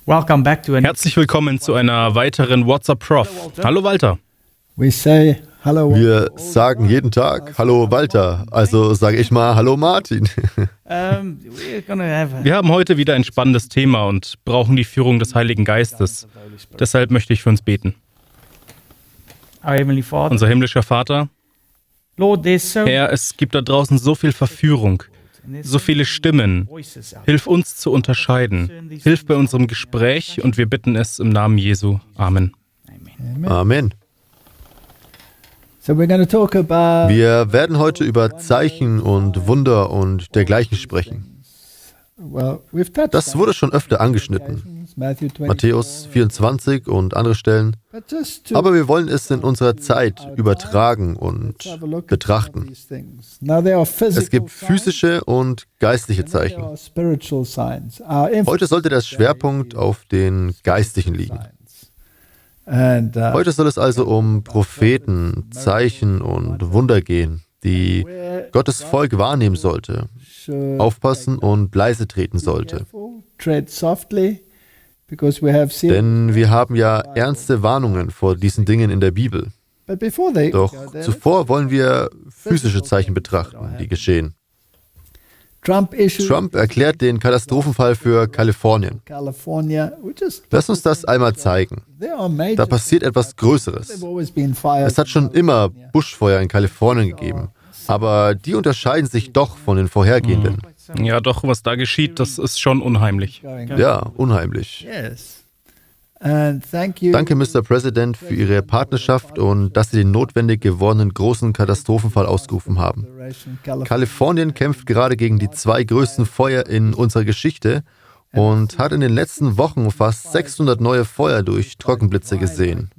Herzlich willkommen zu einer weiteren WhatsApp Prof. Hallo Walter. Wir sagen jeden Tag Hallo Walter, also sage ich mal Hallo Martin. Wir haben heute wieder ein spannendes Thema und brauchen die Führung des Heiligen Geistes. Deshalb möchte ich für uns beten. Unser himmlischer Vater, Herr, es gibt da draußen so viel Verführung, so viele Stimmen. Hilf uns zu unterscheiden. Hilf bei unserem Gespräch und wir bitten es im Namen Jesu. Amen. Amen. Wir werden heute über Zeichen und Wunder und dergleichen sprechen. Das wurde schon öfter angeschnitten. Matthäus 24 und andere Stellen. Aber wir wollen es in unserer Zeit übertragen und betrachten. Es gibt physische und geistliche Zeichen. Heute sollte der Schwerpunkt auf den geistlichen liegen. Heute soll es also um Propheten, Zeichen und Wunder gehen, die Gottes Volk wahrnehmen sollte, aufpassen und leise treten sollte. Denn wir haben ja ernste Warnungen vor diesen Dingen in der Bibel. Doch zuvor wollen wir physische Zeichen betrachten, die geschehen. Trump erklärt den Katastrophenfall für Kalifornien. Lass uns das einmal zeigen. Da passiert etwas Größeres. Es hat schon immer Buschfeuer in Kalifornien gegeben, aber die unterscheiden sich doch von den vorhergehenden. Ja, doch, was da geschieht, das ist schon unheimlich. Ja, unheimlich. Danke, Mr. President, für Ihre Partnerschaft und dass Sie den notwendig gewordenen großen Katastrophenfall ausgerufen haben. Kalifornien kämpft gerade gegen die 2 größten Feuer in unserer Geschichte und hat in den letzten Wochen fast 600 neue Feuer durch Trockenblitze gesehen.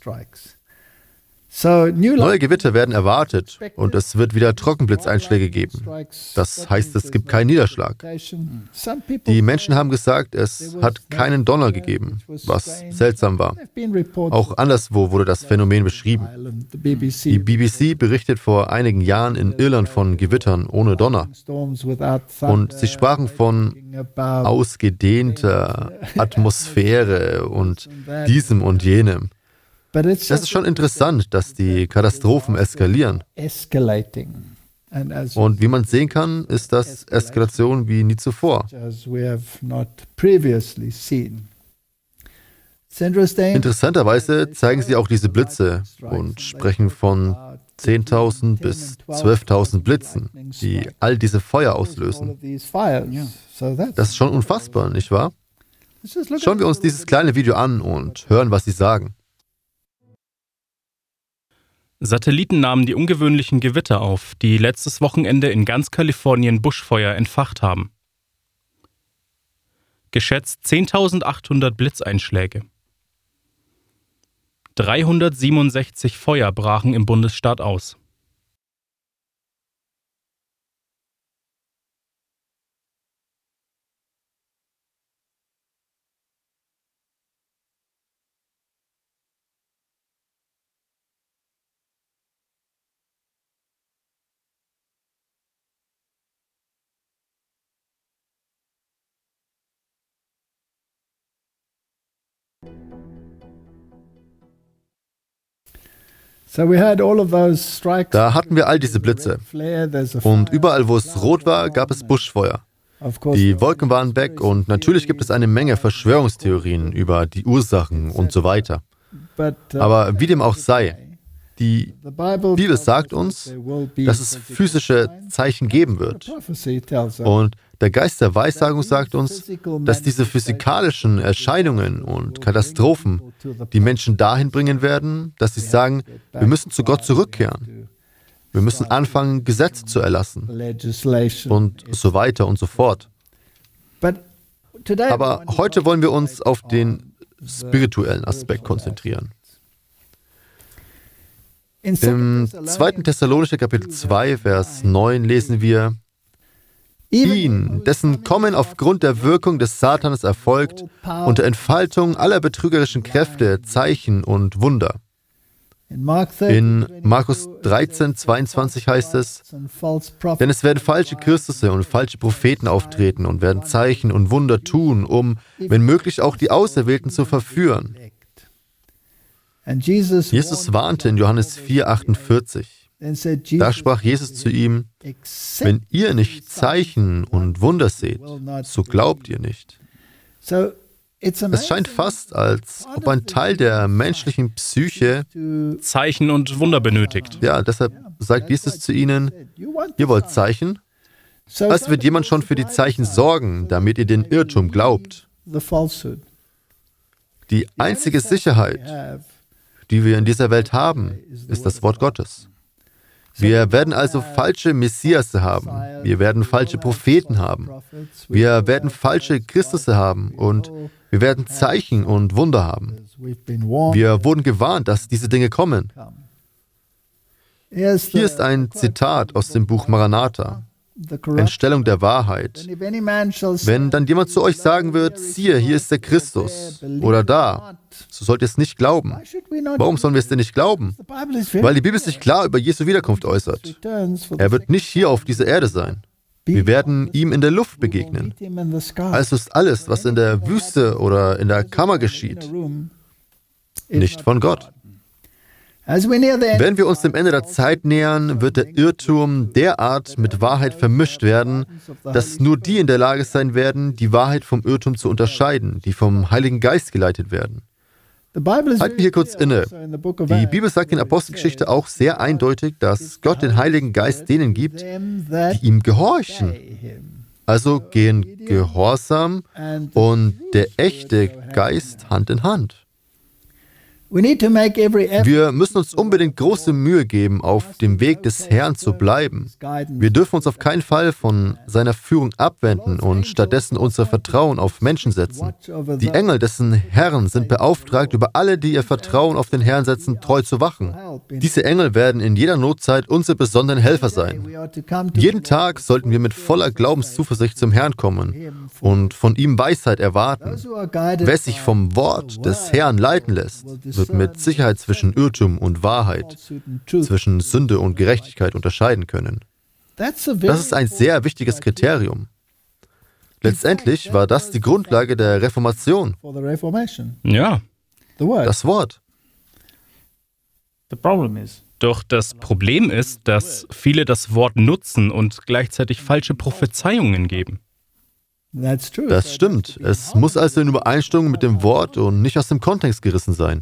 Neue Gewitter werden erwartet und es wird wieder Trockenblitzeinschläge geben. Das heißt, es gibt keinen Niederschlag. Die Menschen haben gesagt, es hat keinen Donner gegeben, was seltsam war. Auch anderswo wurde das Phänomen beschrieben. Die BBC berichtet vor einigen Jahren in Irland von Gewittern ohne Donner. Und sie sprachen von ausgedehnter Atmosphäre und diesem und jenem. Es ist schon interessant, dass die Katastrophen eskalieren. Und wie man sehen kann, ist das Eskalation wie nie zuvor. Interessanterweise zeigen sie auch diese Blitze und sprechen von 10.000 bis 12.000 Blitzen, die all diese Feuer auslösen. Das ist schon unfassbar, nicht wahr? Schauen wir uns dieses kleine Video an und hören, was sie sagen. Satelliten nahmen die ungewöhnlichen Gewitter auf, die letztes Wochenende in ganz Kalifornien Buschfeuer entfacht haben. Geschätzt 10.800 Blitzeinschläge. 367 Feuer brachen im Bundesstaat aus. Da hatten wir all diese Blitze. Und überall, wo es rot war, gab es Buschfeuer. Die Wolken waren weg und natürlich gibt es eine Menge Verschwörungstheorien über die Ursachen und so weiter. Aber wie dem auch sei, die Bibel sagt uns, dass es physische Zeichen geben wird. Und der Geist der Weissagung sagt uns, dass diese physikalischen Erscheinungen und Katastrophen die Menschen dahin bringen werden, dass sie sagen, wir müssen zu Gott zurückkehren. Wir müssen anfangen, Gesetze zu erlassen und so weiter und so fort. Aber heute wollen wir uns auf den spirituellen Aspekt konzentrieren. Im 2. Thessalonicher Kapitel 2, Vers 9 lesen wir: Ihn, dessen Kommen aufgrund der Wirkung des Satanes erfolgt, unter Entfaltung aller betrügerischen Kräfte, Zeichen und Wunder. In Markus 13, 22 heißt es, denn es werden falsche Christusse und falsche Propheten auftreten und werden Zeichen und Wunder tun, um, wenn möglich, auch die Auserwählten zu verführen. Jesus warnte in Johannes 4, 48. Da sprach Jesus zu ihm, wenn ihr nicht Zeichen und Wunder seht, so glaubt ihr nicht. Es scheint fast, als ob ein Teil der menschlichen Psyche Zeichen und Wunder benötigt. Ja, deshalb sagt Jesus zu ihnen, ihr wollt Zeichen? Als wird jemand schon für die Zeichen sorgen, damit ihr den Irrtum glaubt. Die einzige Sicherheit, die wir in dieser Welt haben, ist das Wort Gottes. Wir werden also falsche Messiasse haben. Wir werden falsche Propheten haben. Wir werden falsche Christusse haben und wir werden Zeichen und Wunder haben. Wir wurden gewarnt, dass diese Dinge kommen. Hier ist ein Zitat aus dem Buch Maranatha, Entstellung der Wahrheit. Wenn dann jemand zu euch sagen wird, siehe, hier ist der Christus oder da, so sollt ihr es nicht glauben. Warum sollen wir es denn nicht glauben? Weil die Bibel sich klar über Jesu Wiederkunft äußert. Er wird nicht hier auf dieser Erde sein. Wir werden ihm in der Luft begegnen. Also ist alles, was in der Wüste oder in der Kammer geschieht, nicht von Gott. Wenn wir uns dem Ende der Zeit nähern, wird der Irrtum derart mit Wahrheit vermischt werden, dass nur die in der Lage sein werden, die Wahrheit vom Irrtum zu unterscheiden, die vom Heiligen Geist geleitet werden. Halten wir hier kurz inne. Die Bibel sagt in Apostelgeschichte auch sehr eindeutig, dass Gott den Heiligen Geist denen gibt, die ihm gehorchen. Also gehen Gehorsam und der echte Geist Hand in Hand. Wir müssen uns unbedingt große Mühe geben, auf dem Weg des Herrn zu bleiben. Wir dürfen uns auf keinen Fall von seiner Führung abwenden und stattdessen unser Vertrauen auf Menschen setzen. Die Engel dessen Herrn sind beauftragt, über alle, die ihr Vertrauen auf den Herrn setzen, treu zu wachen. Diese Engel werden in jeder Notzeit unsere besonderen Helfer sein. Jeden Tag sollten wir mit voller Glaubenszuversicht zum Herrn kommen und von ihm Weisheit erwarten. Wer sich vom Wort des Herrn leiten lässt, wird mit Sicherheit zwischen Irrtum und Wahrheit, zwischen Sünde und Gerechtigkeit unterscheiden können. Das ist ein sehr wichtiges Kriterium. Letztendlich war das die Grundlage der Reformation. Ja. Das Wort. Doch das Problem ist, dass viele das Wort nutzen und gleichzeitig falsche Prophezeiungen geben. Das stimmt. Es muss also in Übereinstimmung mit dem Wort und nicht aus dem Kontext gerissen sein.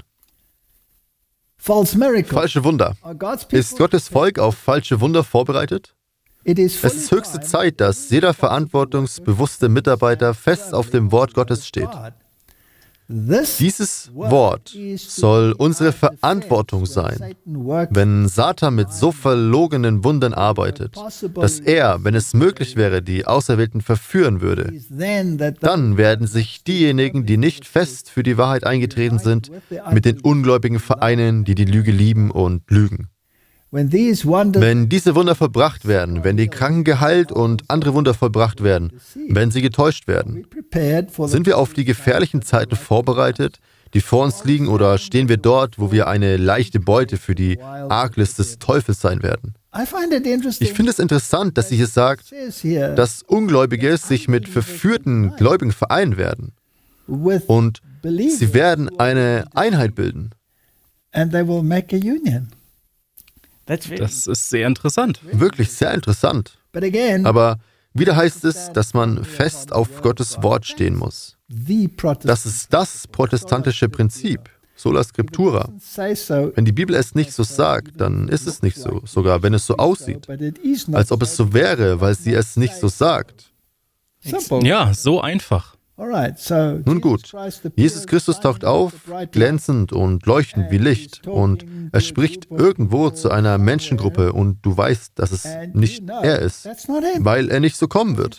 Falsche Wunder. Ist Gottes Volk auf falsche Wunder vorbereitet? Es ist höchste Zeit, dass jeder verantwortungsbewusste Mitarbeiter fest auf dem Wort Gottes steht. Dieses Wort soll unsere Verantwortung sein, wenn Satan mit so verlogenen Wundern arbeitet, dass er, wenn es möglich wäre, die Auserwählten verführen würde. Dann werden sich diejenigen, die nicht fest für die Wahrheit eingetreten sind, mit den Ungläubigen vereinen, die die Lüge lieben und lügen. Wenn diese Wunder vollbracht werden, wenn die Kranken geheilt und andere Wunder vollbracht werden, wenn sie getäuscht werden, sind wir auf die gefährlichen Zeiten vorbereitet, die vor uns liegen, oder stehen wir dort, wo wir eine leichte Beute für die Arglist des Teufels sein werden? Ich finde es interessant, dass sie hier sagt, dass Ungläubige sich mit verführten Gläubigen vereinen werden und sie werden eine Einheit bilden. Das ist sehr interessant. Wirklich sehr interessant. Aber wieder heißt es, dass man fest auf Gottes Wort stehen muss. Das ist das protestantische Prinzip, sola scriptura. Wenn die Bibel es nicht so sagt, dann ist es nicht so, sogar wenn es so aussieht, als ob es so wäre, weil sie es nicht so sagt. Ja, so einfach. Nun gut, Jesus Christus taucht auf, glänzend und leuchtend wie Licht, und er spricht irgendwo zu einer Menschengruppe und du weißt, dass es nicht er ist, weil er nicht so kommen wird.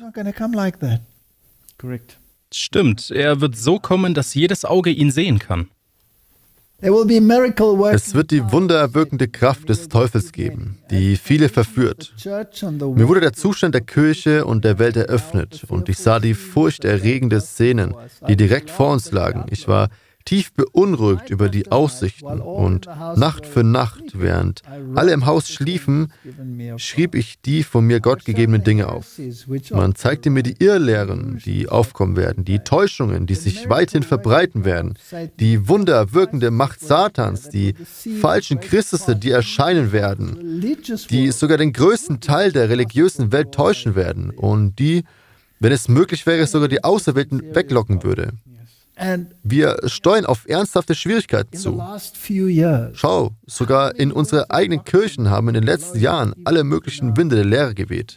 Stimmt, er wird so kommen, dass jedes Auge ihn sehen kann. Es wird die wunderwirkende Kraft des Teufels geben, die viele verführt. Mir wurde der Zustand der Kirche und der Welt eröffnet und ich sah die furchterregenden Szenen, die direkt vor uns lagen. Ich war tief beunruhigt über die Aussichten und Nacht für Nacht, während alle im Haus schliefen, schrieb ich die von mir Gott gegebenen Dinge auf. Man zeigte mir die Irrlehren, die aufkommen werden, die Täuschungen, die sich weithin verbreiten werden, die wunderwirkende Macht Satans, die falschen Christusse, die erscheinen werden, die sogar den größten Teil der religiösen Welt täuschen werden und die, wenn es möglich wäre, sogar die Auserwählten weglocken würde. Wir steuern auf ernsthafte Schwierigkeiten zu. Schau, sogar in unsere eigenen Kirchen haben in den letzten Jahren alle möglichen Winde der Lehre geweht.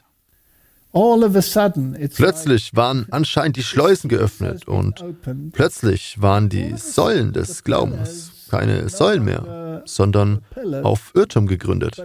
Plötzlich waren anscheinend die Schleusen geöffnet und plötzlich waren die Säulen des Glaubens keine Säulen mehr, sondern auf Irrtum gegründet.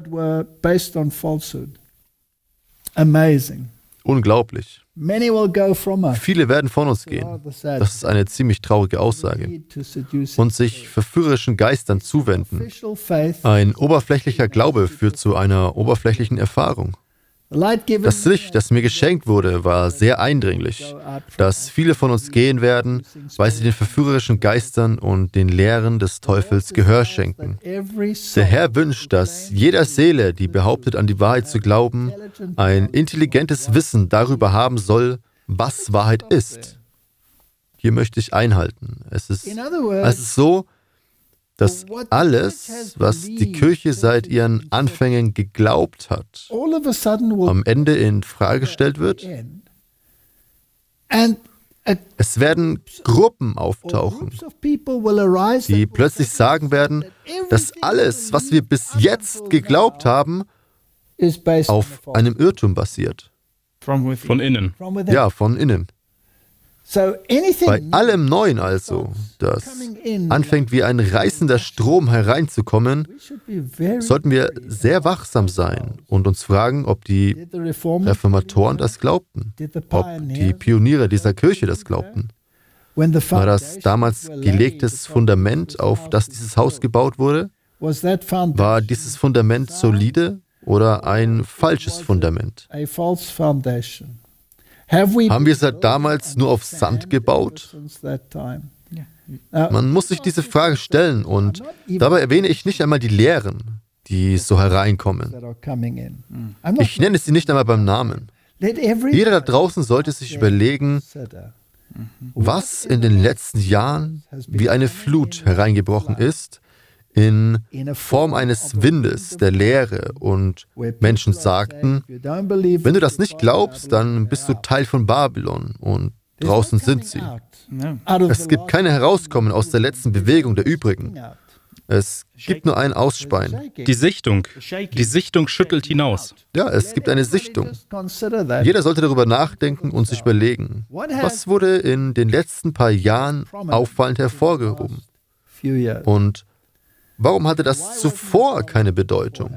Unglaublich. Viele werden von uns gehen. Das ist eine ziemlich traurige Aussage. Und sich verführerischen Geistern zuwenden. Ein oberflächlicher Glaube führt zu einer oberflächlichen Erfahrung. Das Licht, das mir geschenkt wurde, war sehr eindringlich, dass viele von uns gehen werden, weil sie den verführerischen Geistern und den Lehren des Teufels Gehör schenken. Der Herr wünscht, dass jeder Seele, die behauptet, an die Wahrheit zu glauben, ein intelligentes Wissen darüber haben soll, was Wahrheit ist. Hier möchte ich einhalten. Es ist so, dass alles, was die Kirche seit ihren Anfängen geglaubt hat, am Ende in Frage gestellt wird. Es werden Gruppen auftauchen, die plötzlich sagen werden, dass alles, was wir bis jetzt geglaubt haben, auf einem Irrtum basiert. Von innen. Ja, von innen. Bei allem Neuen also, das anfängt wie ein reißender Strom hereinzukommen, sollten wir sehr wachsam sein und uns fragen, ob die Reformatoren das glaubten, ob die Pioniere dieser Kirche das glaubten. War das damals gelegtes Fundament, auf das dieses Haus gebaut wurde? War dieses Fundament solide oder ein falsches Fundament? Haben wir seit damals nur auf Sand gebaut? Man muss sich diese Frage stellen und dabei erwähne ich nicht einmal die Lehren, die so hereinkommen. Ich nenne sie nicht einmal beim Namen. Jeder da draußen sollte sich überlegen, was in den letzten Jahren wie eine Flut hereingebrochen ist, in Form eines Windes der Lehre und Menschen sagten, wenn du das nicht glaubst, dann bist du Teil von Babylon und draußen sind sie. Es gibt keine Herauskommen aus der letzten Bewegung der übrigen. Es gibt nur ein Ausspeien. Die Sichtung schüttelt hinaus. Ja, es gibt eine Sichtung. Jeder sollte darüber nachdenken und sich überlegen, was wurde in den letzten paar Jahren auffallend hervorgehoben? Und warum hatte das zuvor keine Bedeutung?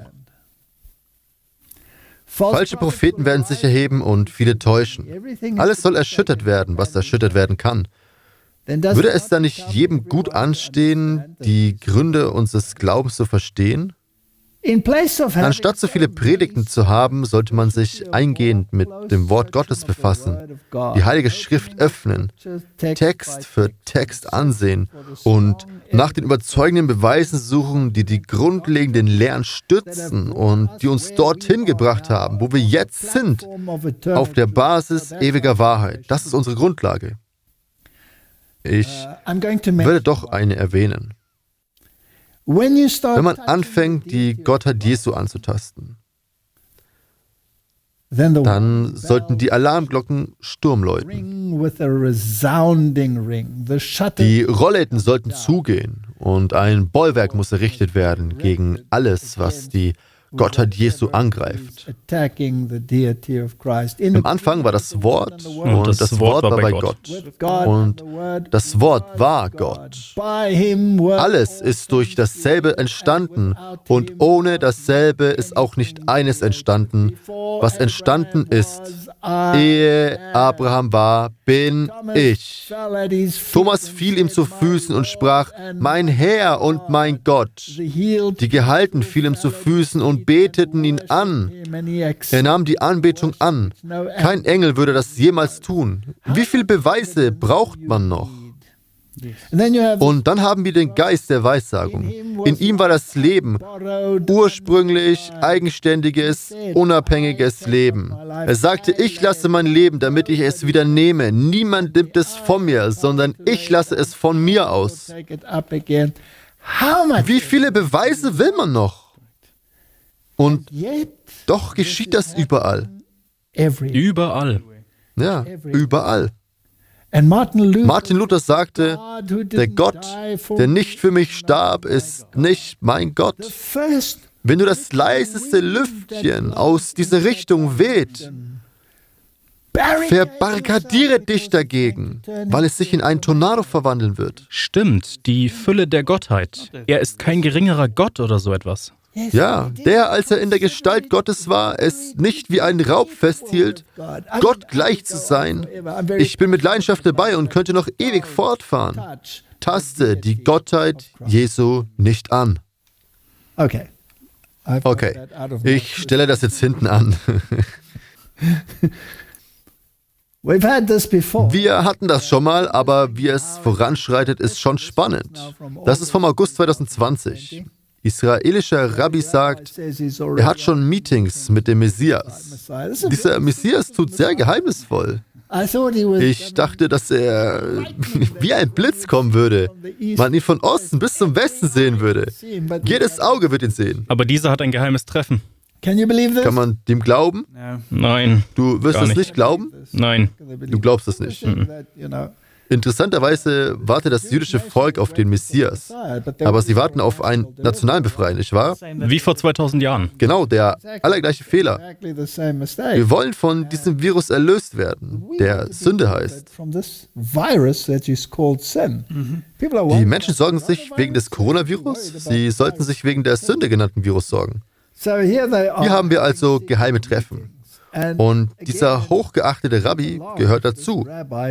Falsche Propheten werden sich erheben und viele täuschen. Alles soll erschüttert werden, was erschüttert werden kann. Würde es dann nicht jedem gut anstehen, die Gründe unseres Glaubens zu verstehen? Anstatt so viele Predigten zu haben, sollte man sich eingehend mit dem Wort Gottes befassen, die Heilige Schrift öffnen, Text für Text ansehen und nach den überzeugenden Beweisen suchen, die die grundlegenden Lehren stützen und die uns dorthin gebracht haben, wo wir jetzt sind, auf der Basis ewiger Wahrheit. Das ist unsere Grundlage. Ich werde doch eine erwähnen. Wenn man anfängt, die Gottheit Jesu anzutasten, dann sollten die Alarmglocken Sturm läuten. Die Rollläden sollten zugehen und ein Bollwerk muss errichtet werden gegen alles, was die Gottheit Jesu angreift. Im Anfang war das Wort und das Wort war bei Gott. Und das Wort war Gott. Alles ist durch dasselbe entstanden und ohne dasselbe ist auch nicht eines entstanden, was entstanden ist. Ehe Abraham war, bin ich. Thomas fiel ihm zu Füßen und sprach, mein Herr und mein Gott. Die Gehalten fielen ihm zu Füßen und beteten ihn an. Er nahm die Anbetung an. Kein Engel würde das jemals tun. Wie viele Beweise braucht man noch? Und dann haben wir den Geist der Weissagung. In ihm war das Leben, ursprünglich, eigenständiges, unabhängiges Leben. Er sagte, ich lasse mein Leben, damit ich es wieder nehme. Niemand nimmt es von mir, sondern ich lasse es von mir aus. Wie viele Beweise will man noch? Und doch geschieht das überall. Überall. Ja, überall. Martin Luther sagte, der Gott, der nicht für mich starb, ist nicht mein Gott. Wenn nur das leiseste Lüftchen aus dieser Richtung weht, verbarrikadiere dich dagegen, weil es sich in einen Tornado verwandeln wird. Stimmt, die Fülle der Gottheit. Er ist kein geringerer Gott oder so etwas. Ja, der, als er in der Gestalt Gottes war, es nicht wie ein Raub festhielt, Gott gleich zu sein. Ich bin mit Leidenschaft dabei und könnte noch ewig fortfahren. Taste die Gottheit Jesu nicht an. Okay, ich stelle das jetzt hinten an. Wir hatten das schon mal, aber wie es voranschreitet, ist schon spannend. Das ist vom August 2020. Israelischer Rabbi sagt, er hat schon Meetings mit dem Messias. Dieser Messias tut sehr geheimnisvoll. Ich dachte, dass er wie ein Blitz kommen würde. Man ihn von Osten bis zum Westen sehen würde. Jedes Auge wird ihn sehen. Aber dieser hat ein geheimes Treffen. Kann man dem glauben? Nein. Du wirst es nicht glauben? Nein. Du glaubst es nicht. Interessanterweise wartet das jüdische Volk auf den Messias. Aber sie warten auf einen nationalen Befreier, nicht wahr? Wie vor 2000 Jahren. Genau, der allergleiche Fehler. Wir wollen von diesem Virus erlöst werden, der Sünde heißt. Die Menschen sorgen sich wegen des Coronavirus, sie sollten sich wegen der Sünde genannten Virus sorgen. Hier haben wir also geheime Treffen. Und dieser hochgeachtete Rabbi gehört dazu.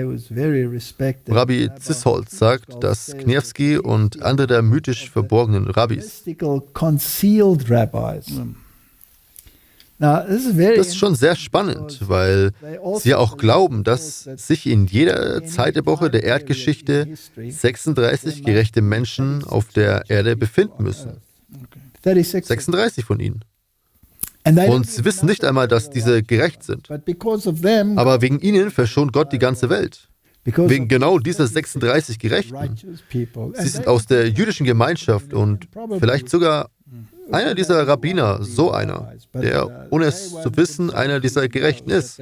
Rabbi Zisholz sagt, dass Knievsky und andere der mythisch verborgenen Rabbis. Das ist schon sehr spannend, weil sie ja auch glauben, dass sich in jeder Zeitepoche der Erdgeschichte 36 gerechte Menschen auf der Erde befinden müssen. 36 von ihnen. Und sie wissen nicht einmal, dass diese gerecht sind. Aber wegen ihnen verschont Gott die ganze Welt. Wegen genau dieser 36 Gerechten. Sie sind aus der jüdischen Gemeinschaft und vielleicht sogar einer dieser Rabbiner, so einer, der, ohne es zu wissen, einer dieser Gerechten ist.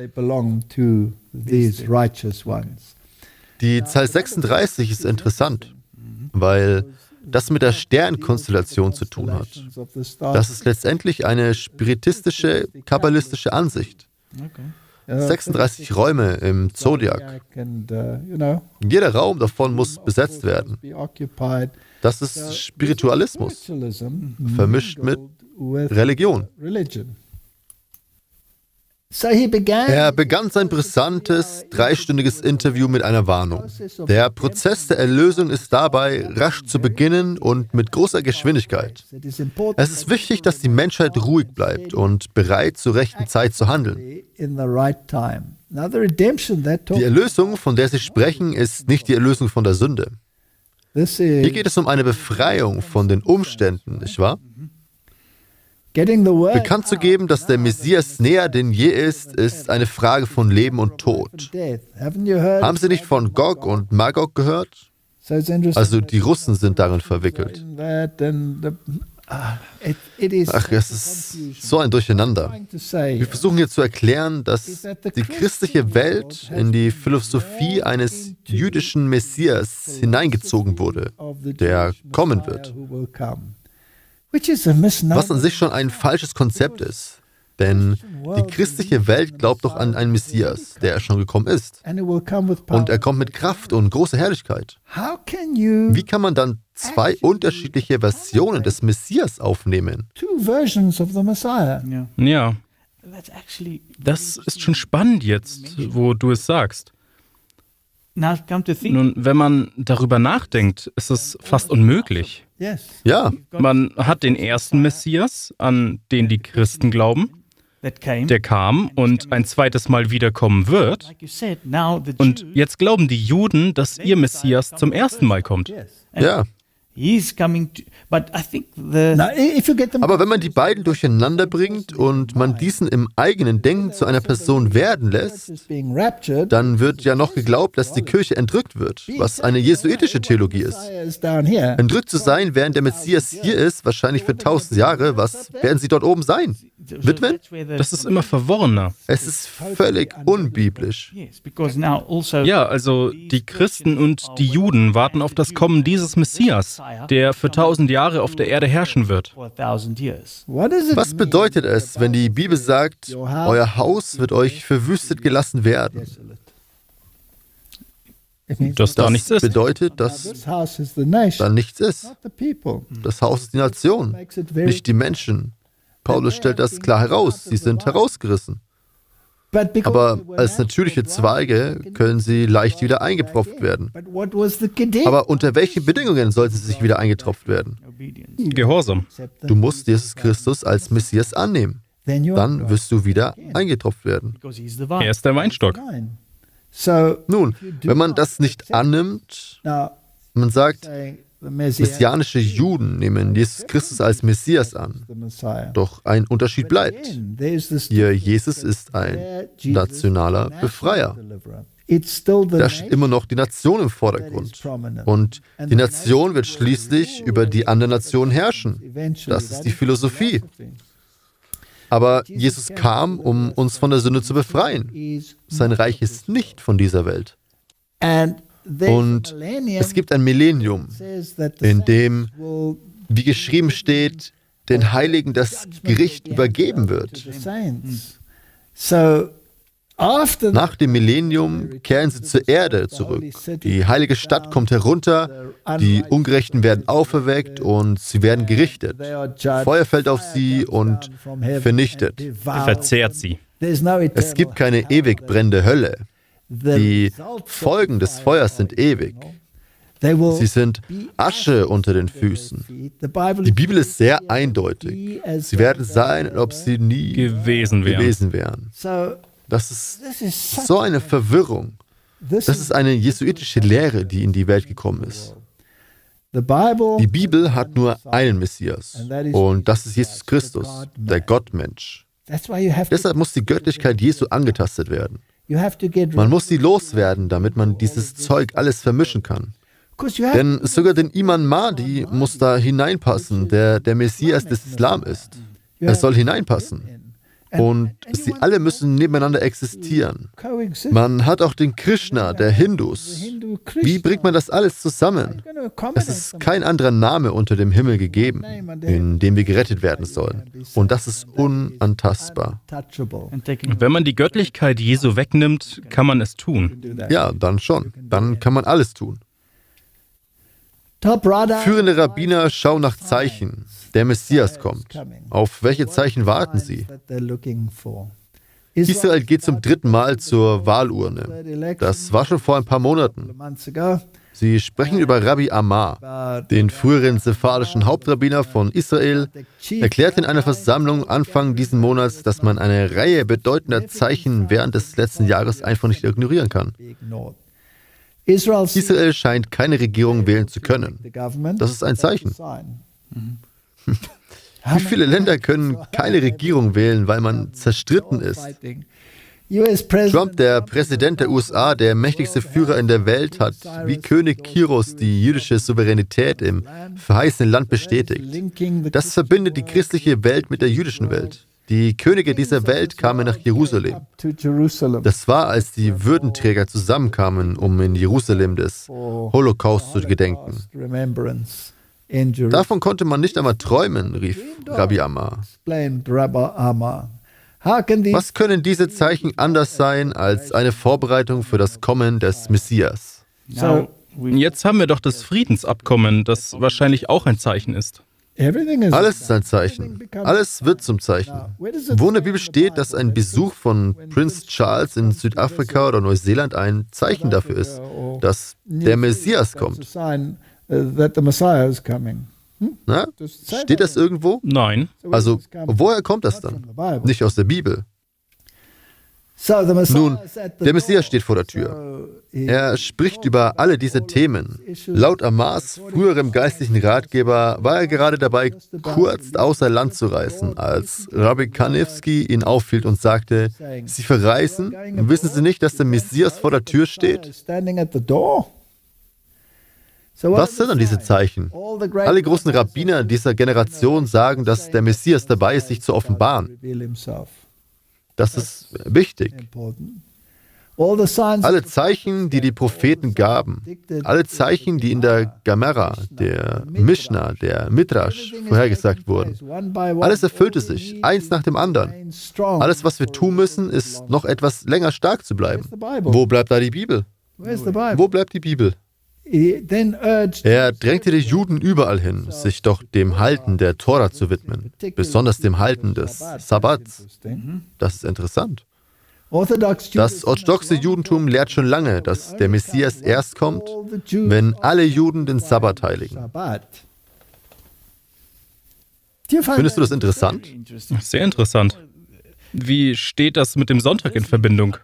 Die Zahl 36 ist interessant, weil das mit der Sternkonstellation zu tun hat. Das ist letztendlich eine spiritistische, kabbalistische Ansicht. 36 Räume im Zodiac. Jeder Raum davon muss besetzt werden. Das ist Spiritualismus, vermischt mit Religion. Er begann sein brisantes, 3-stündiges Interview mit einer Warnung. Der Prozess der Erlösung ist dabei, rasch zu beginnen und mit großer Geschwindigkeit. Es ist wichtig, dass die Menschheit ruhig bleibt und bereit, zur rechten Zeit zu handeln. Die Erlösung, von der Sie sprechen, ist nicht die Erlösung von der Sünde. Hier geht es um eine Befreiung von den Umständen, nicht wahr? Bekannt zu geben, dass der Messias näher denn je ist, ist eine Frage von Leben und Tod. Haben Sie nicht von Gog und Magog gehört? Also die Russen sind darin verwickelt. Ach, es ist so ein Durcheinander. Wir versuchen hier zu erklären, dass die christliche Welt in die Philosophie eines jüdischen Messias hineingezogen wurde, der kommen wird. Was an sich schon ein falsches Konzept ist. Denn die christliche Welt glaubt doch an einen Messias, der schon gekommen ist. Und er kommt mit Kraft und großer Herrlichkeit. Wie kann man dann 2 unterschiedliche Versionen des Messias aufnehmen? Ja, das ist schon spannend jetzt, wo du es sagst. Nun, wenn man darüber nachdenkt, ist es fast unmöglich. Ja. Man hat den ersten Messias, an den die Christen glauben. der kam und ein zweites Mal wiederkommen wird. Und jetzt glauben die Juden, dass ihr Messias zum ersten Mal kommt. Ja. Aber wenn man die beiden durcheinander bringt und man diesen im eigenen Denken zu einer Person werden lässt, dann wird ja noch geglaubt, dass die Kirche entrückt wird, was eine jesuitische Theologie ist. Entrückt zu sein, während der Messias hier ist, wahrscheinlich für 1000 Jahre, was werden sie dort oben sein? Witwen? Das ist immer verworrener. Es ist völlig unbiblisch. Ja, also die Christen und die Juden warten auf das Kommen dieses Messias, der für 1000 Jahre auf der Erde herrschen wird. Was bedeutet es, wenn die Bibel sagt, euer Haus wird euch verwüstet gelassen werden? Dass da nichts ist. Bedeutet, dass da nichts ist. Das Haus ist die Nation, nicht die Menschen. Paulus stellt das klar heraus. Sie sind herausgerissen. Aber als natürliche Zweige können sie leicht wieder eingepfropft werden. Aber unter welchen Bedingungen sollten sie sich wieder eingetropft werden? Gehorsam. Du musst Jesus Christus als Messias annehmen. Dann wirst du wieder eingetropft werden. Er ist der Weinstock. Nun, wenn man das nicht annimmt, man sagt, messianische Juden nehmen Jesus Christus als Messias an. Doch ein Unterschied bleibt. Hier, Jesus ist ein nationaler Befreier. Da steht immer noch die Nation im Vordergrund. Und die Nation wird schließlich über die anderen Nationen herrschen. Das ist die Philosophie. Aber Jesus kam, um uns von der Sünde zu befreien. Sein Reich ist nicht von dieser Welt. Und es gibt ein Millennium, in dem, wie geschrieben steht, den Heiligen das Gericht übergeben wird. Nach dem Millennium kehren sie zur Erde zurück. Die heilige Stadt kommt herunter, die Ungerechten werden auferweckt und sie werden gerichtet. Feuer fällt auf sie und vernichtet. Verzehrt sie. Es gibt keine ewig brennende Hölle. Die Folgen des Feuers sind ewig. Sie sind Asche unter den Füßen. Die Bibel ist sehr eindeutig. Sie werden sein, als ob sie nie gewesen wären. Das ist so eine Verwirrung. Das ist eine jesuitische Lehre, die in die Welt gekommen ist. Die Bibel hat nur einen Messias und das ist Jesus Christus, der Gottmensch. Deshalb muss die Göttlichkeit Jesu angetastet werden. Man muss sie loswerden, damit man dieses Zeug alles vermischen kann. Denn sogar den Imam Mahdi muss da hineinpassen, der der Messias des Islam ist. Er soll hineinpassen. Und sie alle müssen nebeneinander existieren. Man hat auch den Krishna, der Hindus. Wie bringt man das alles zusammen? Es ist kein anderer Name unter dem Himmel gegeben, in dem wir gerettet werden sollen. Und das ist unantastbar. Wenn man die Göttlichkeit Jesu wegnimmt, kann man es tun. Ja, dann schon. Dann kann man alles tun. Führende Rabbiner schauen nach Zeichen. Der Messias kommt. Auf welche Zeichen warten sie? Israel geht zum 3. Mal zur Wahlurne. Das war schon vor ein paar Monaten. Sie sprechen über Rabbi Amar, den früheren sephardischen Hauptrabbiner von Israel, erklärte in einer Versammlung Anfang diesen Monats, dass man eine Reihe bedeutender Zeichen während des letzten Jahres einfach nicht ignorieren kann. Israel scheint keine Regierung wählen zu können. Das ist ein Zeichen. Wie viele Länder können keine Regierung wählen, weil man zerstritten ist? Trump, der Präsident der USA, der mächtigste Führer in der Welt, hat wie König Kyros die jüdische Souveränität im verheißenen Land bestätigt. Das verbindet die christliche Welt mit der jüdischen Welt. Die Könige dieser Welt kamen nach Jerusalem. Das war, als die Würdenträger zusammenkamen, um in Jerusalem des Holocaust zu gedenken. Davon konnte man nicht einmal träumen, rief Rabbi Amar. Was können diese Zeichen anders sein als eine Vorbereitung für das Kommen des Messias? Jetzt haben wir doch das Friedensabkommen, das wahrscheinlich auch ein Zeichen ist. Alles ist ein Zeichen. Alles wird zum Zeichen. Wo in der Bibel steht, dass ein Besuch von Prinz Charles in Südafrika oder Neuseeland ein Zeichen dafür ist, dass der Messias kommt. Na, steht das irgendwo? Nein. Also, woher kommt das dann? Nicht aus der Bibel. Nun, der Messias steht vor der Tür. Er spricht über alle diese Themen. Laut Amars, früherem geistlichen Ratgeber, war er gerade dabei, kurz außer Land zu reisen, als Rabbi Kanevsky ihn aufhielt und sagte, Sie verreisen? Wissen Sie nicht, dass der Messias vor der Tür steht? Was sind dann diese Zeichen? Alle großen Rabbiner dieser Generation sagen, dass der Messias dabei ist, sich zu offenbaren. Das ist wichtig. Alle Zeichen, die die Propheten gaben, alle Zeichen, die in der Gemara, der Mishnah, der Midrash vorhergesagt wurden, alles erfüllte sich, eins nach dem anderen. Alles, was wir tun müssen, ist, noch etwas länger stark zu bleiben. Wo bleibt da die Bibel? Wo bleibt die Bibel? Er drängte die Juden überall hin, sich doch dem Halten der Tora zu widmen, besonders dem Halten des Sabbats. Das ist interessant. Das orthodoxe Judentum lehrt schon lange, dass der Messias erst kommt, wenn alle Juden den Sabbat heiligen. Findest du das interessant? Sehr interessant. Wie steht das mit dem Sonntag in Verbindung?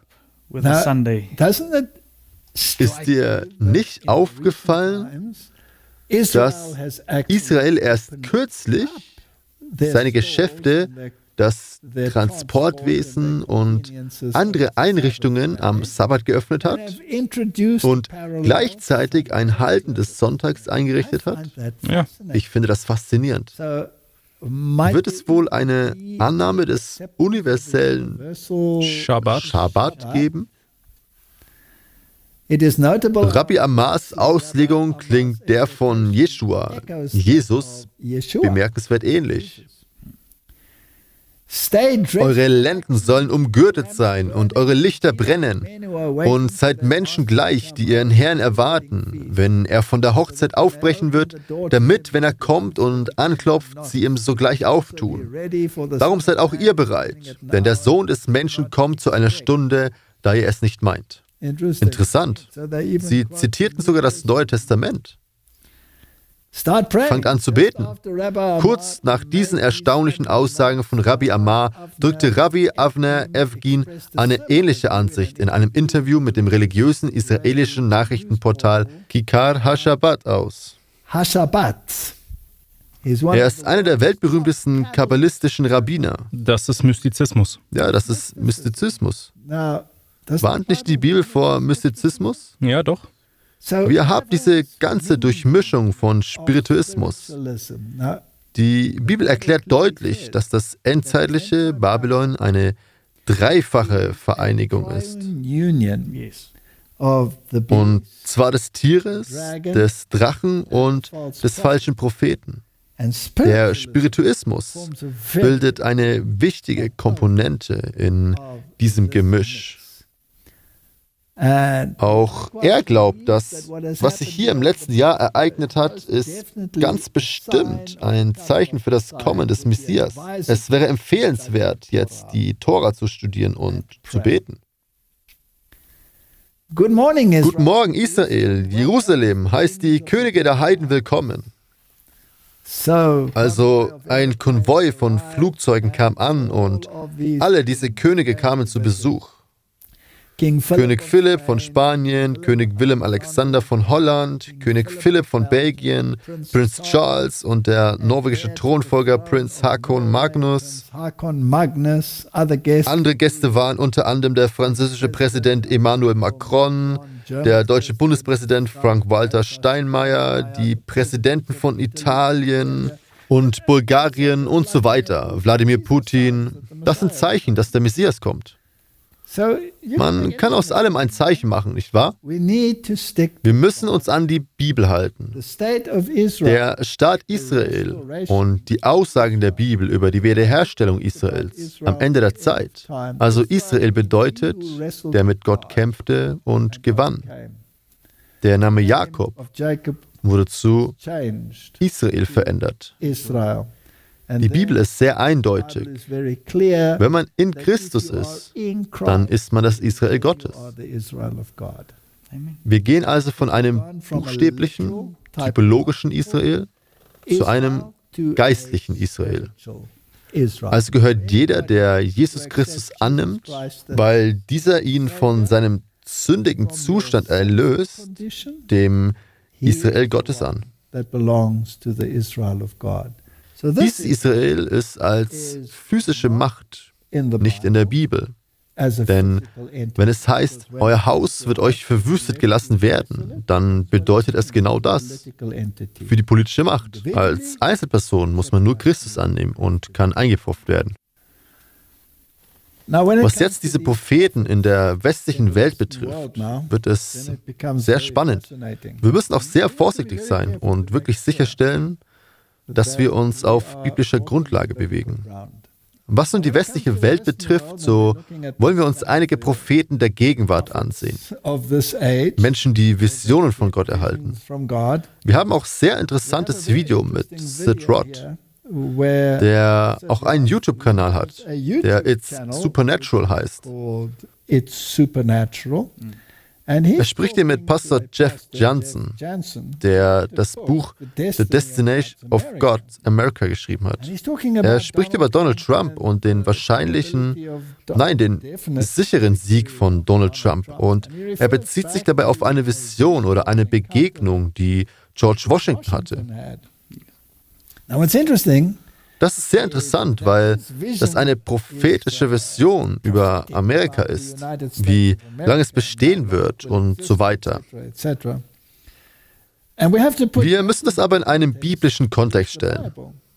Ist dir nicht aufgefallen, dass Israel erst kürzlich seine Geschäfte, das Transportwesen und andere Einrichtungen am Sabbat geöffnet hat und gleichzeitig ein Halten des Sonntags eingerichtet hat? Ja. Ich finde das faszinierend. Wird es wohl eine Annahme des universellen Schabbat geben? Rabbi Amars Auslegung klingt der von Jeschua, Jesus, bemerkenswert ähnlich. Eure Lenden sollen umgürtet sein und eure Lichter brennen und seid Menschen gleich, die ihren Herrn erwarten, wenn er von der Hochzeit aufbrechen wird, damit, wenn er kommt und anklopft, sie ihm sogleich auftun. Darum seid auch ihr bereit, denn der Sohn des Menschen kommt zu einer Stunde, da ihr es nicht meint. Interessant. Sie zitierten sogar das Neue Testament. Fangt an zu beten. Kurz nach diesen erstaunlichen Aussagen von Rabbi Amar drückte Rabbi Avner Evgin eine ähnliche Ansicht in einem Interview mit dem religiösen israelischen Nachrichtenportal Kikar HaShabbat aus. Er ist einer der weltberühmtesten kabbalistischen Rabbiner. Das ist Mystizismus. Ja, das ist Mystizismus. Warnt nicht die Bibel vor Mystizismus? Ja, doch. Wir haben diese ganze Durchmischung von Spirituismus. Die Bibel erklärt deutlich, dass das endzeitliche Babylon eine dreifache Vereinigung ist. Und zwar des Tieres, des Drachen und des falschen Propheten. Der Spirituismus bildet eine wichtige Komponente in diesem Gemisch. Auch er glaubt, dass, was sich hier im letzten Jahr ereignet hat, ist ganz bestimmt ein Zeichen für das Kommen des Messias. Es wäre empfehlenswert, jetzt die Tora zu studieren und zu beten. Guten Morgen, Israel. Jerusalem heißt die Könige der Heiden willkommen. Also ein Konvoi von Flugzeugen kam an und alle diese Könige kamen zu Besuch. König Philipp von Spanien, König Willem Alexander von Holland, König Philipp von Belgien, Prinz Charles und der norwegische Thronfolger Prinz Haakon Magnus. Andere Gäste waren unter anderem der französische Präsident Emmanuel Macron, der deutsche Bundespräsident Frank-Walter Steinmeier, die Präsidenten von Italien und Bulgarien und so weiter, Wladimir Putin. Das sind Zeichen, dass der Messias kommt. Man kann aus allem ein Zeichen machen, nicht wahr? Wir müssen uns an die Bibel halten. Der Staat Israel und die Aussagen der Bibel über die Wiederherstellung Israels am Ende der Zeit. Also Israel bedeutet, der mit Gott kämpfte und gewann. Der Name Jakob wurde zu Israel verändert. Die Bibel ist sehr eindeutig. Wenn man in Christus ist, dann ist man das Israel Gottes. Wir gehen also von einem buchstäblichen, typologischen Israel zu einem geistlichen Israel. Also gehört jeder, der Jesus Christus annimmt, weil dieser ihn von seinem sündigen Zustand erlöst, dem Israel Gottes an. Dieses Israel ist als physische Macht nicht in der Bibel. Denn wenn es heißt, euer Haus wird euch verwüstet gelassen werden, dann bedeutet es genau das für die politische Macht. Als Einzelperson muss man nur Christus annehmen und kann eingepfropft werden. Was jetzt diese Propheten in der westlichen Welt betrifft, wird es sehr spannend. Wir müssen auch sehr vorsichtig sein und wirklich sicherstellen, dass wir uns auf biblischer Grundlage bewegen. Was nun die westliche Welt betrifft, so wollen wir uns einige Propheten der Gegenwart ansehen. Menschen, die Visionen von Gott erhalten. Wir haben auch sehr interessantes Video mit Sid Roth, der auch einen YouTube-Kanal hat, der It's Supernatural heißt. Er spricht hier mit Pastor Jeff Johnson, der das Buch The Destination of God America geschrieben hat. Er spricht über Donald Trump und den sicheren Sieg von Donald Trump. Und er bezieht sich dabei auf eine Vision oder eine Begegnung, die George Washington hatte. Das ist sehr interessant, weil das eine prophetische Vision über Amerika ist, wie lange es bestehen wird und so weiter. Wir müssen das aber in einen biblischen Kontext stellen.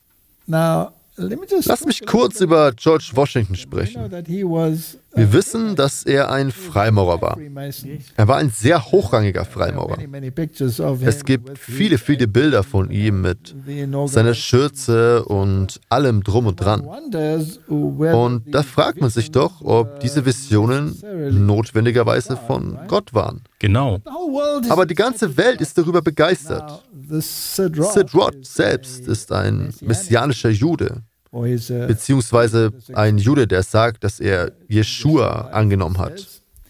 Lass mich kurz über George Washington sprechen. Wir wissen, dass er ein Freimaurer war. Er war ein sehr hochrangiger Freimaurer. Es gibt viele, viele Bilder von ihm mit seiner Schürze und allem drum und dran. Und da fragt man sich doch, ob diese Visionen notwendigerweise von Gott waren. Genau. Aber die ganze Welt ist darüber begeistert. Sid Roth selbst ist ein messianischer Jude. Beziehungsweise ein Jude, der sagt, dass er Jeschua angenommen hat.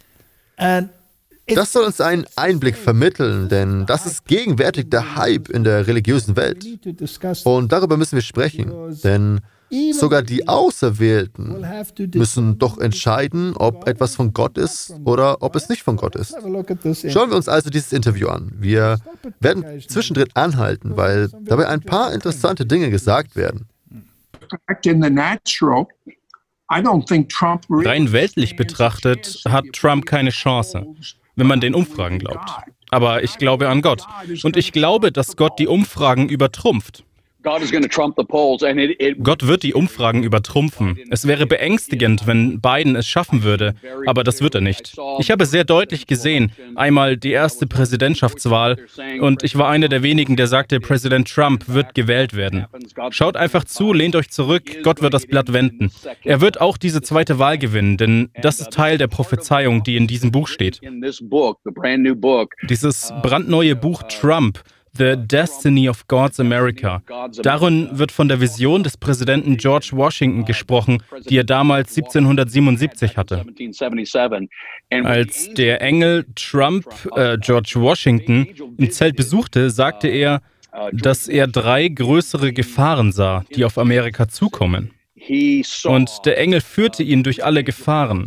Das soll uns einen Einblick vermitteln, denn das ist gegenwärtig der Hype in der religiösen Welt. Und darüber müssen wir sprechen, denn sogar die Auserwählten müssen doch entscheiden, ob etwas von Gott ist oder ob es nicht von Gott ist. Schauen wir uns also dieses Interview an. Wir werden zwischendrin anhalten, weil dabei ein paar interessante Dinge gesagt werden. Rein weltlich betrachtet hat Trump keine Chance, wenn man den Umfragen glaubt. Aber ich glaube an Gott. Und ich glaube, dass Gott die Umfragen übertrumpft. Gott wird die Umfragen übertrumpfen. Es wäre beängstigend, wenn Biden es schaffen würde, aber das wird er nicht. Ich habe sehr deutlich gesehen, einmal die erste Präsidentschaftswahl, und ich war einer der wenigen, der sagte, Präsident Trump wird gewählt werden. Schaut einfach zu, lehnt euch zurück, Gott wird das Blatt wenden. Er wird auch diese zweite Wahl gewinnen, denn das ist Teil der Prophezeiung, die in diesem Buch steht. Dieses brandneue Buch Trump, The Destiny of God's America. Darin wird von der Vision des Präsidenten George Washington gesprochen, die er damals 1777 hatte. Als der Engel Trump George Washington im Zelt besuchte, sagte er, dass er 3 größere Gefahren sah, die auf Amerika zukommen. Und der Engel führte ihn durch alle Gefahren.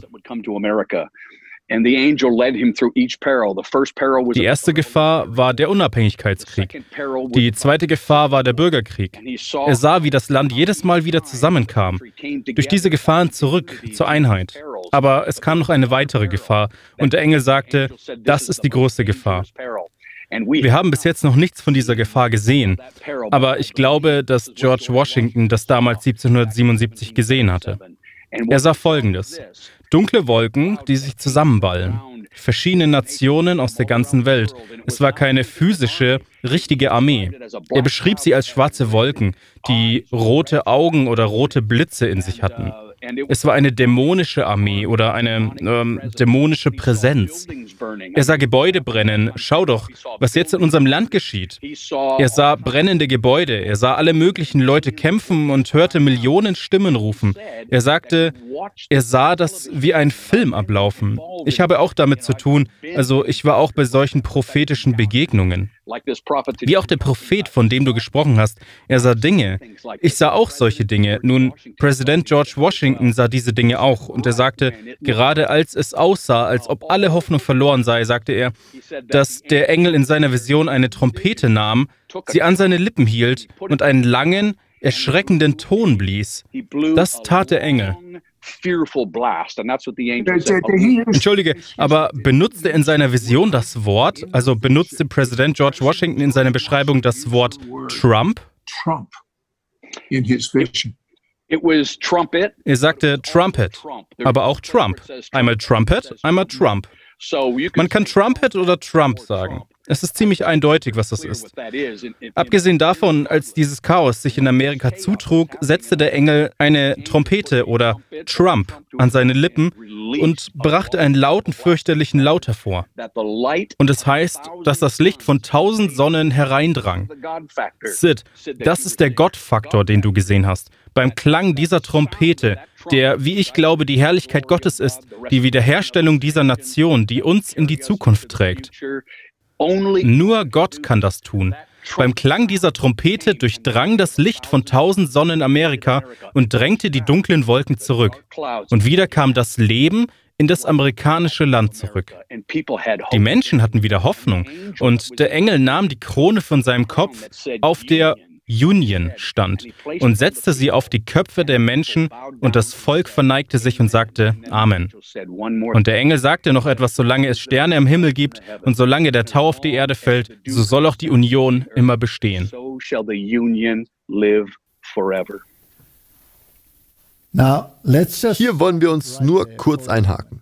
Die erste Gefahr war der Unabhängigkeitskrieg. Die zweite Gefahr war der Bürgerkrieg. Er sah, wie das Land jedes Mal wieder zusammenkam. Durch diese Gefahren zurück zur Einheit. Aber es kam noch eine weitere Gefahr. Und der Engel sagte, das ist die größte Gefahr. Wir haben bis jetzt noch nichts von dieser Gefahr gesehen. Aber ich glaube, dass George Washington das damals 1777 gesehen hatte. Er sah Folgendes: dunkle Wolken, die sich zusammenballen. Verschiedene Nationen aus der ganzen Welt. Es war keine physische, richtige Armee. Er beschrieb sie als schwarze Wolken, die rote Augen oder rote Blitze in sich hatten. Es war eine dämonische Armee oder eine dämonische Präsenz. Er sah Gebäude brennen. Schau doch, was jetzt in unserem Land geschieht. Er sah brennende Gebäude. Er sah alle möglichen Leute kämpfen und hörte Millionen Stimmen rufen. Er sagte, er sah das wie ein Film ablaufen. Ich habe auch damit zu tun, also ich war auch bei solchen prophetischen Begegnungen. Wie auch der Prophet, von dem du gesprochen hast. Er sah Dinge. Ich sah auch solche Dinge. Nun, Präsident George Washington sah diese Dinge auch. Und er sagte, gerade als es aussah, als ob alle Hoffnung verloren sei, sagte er, dass der Engel in seiner Vision eine Trompete nahm, sie an seine Lippen hielt und einen langen, erschreckenden Ton blies. Das tat der Engel. Entschuldige, aber benutzte er in seiner Vision das Wort, also benutzte Präsident George Washington in seiner Beschreibung das Wort Trump? Er sagte Trumpet, aber auch Trump. Einmal Trumpet, einmal Trump. Man kann Trumpet oder Trump sagen. Es ist ziemlich eindeutig, was das ist. Abgesehen davon, als dieses Chaos sich in Amerika zutrug, setzte der Engel eine Trompete oder Trump an seine Lippen und brachte einen lauten, fürchterlichen Laut hervor. Und es heißt, dass das Licht von 1000 Sonnen hereindrang. Sid, das ist der Gottfaktor, den du gesehen hast. Beim Klang dieser Trompete, der, wie ich glaube, die Herrlichkeit Gottes ist, die Wiederherstellung dieser Nation, die uns in die Zukunft trägt. Nur Gott kann das tun. Beim Klang dieser Trompete durchdrang das Licht von 1000 Sonnen Amerika und drängte die dunklen Wolken zurück. Und wieder kam das Leben in das amerikanische Land zurück. Die Menschen hatten wieder Hoffnung und der Engel nahm die Krone von seinem Kopf, auf der Union stand, und setzte sie auf die Köpfe der Menschen, und das Volk verneigte sich und sagte Amen. Und der Engel sagte noch etwas: Solange es Sterne im Himmel gibt und solange der Tau auf die Erde fällt, so soll auch die Union immer bestehen. Hier wollen wir uns nur kurz einhaken.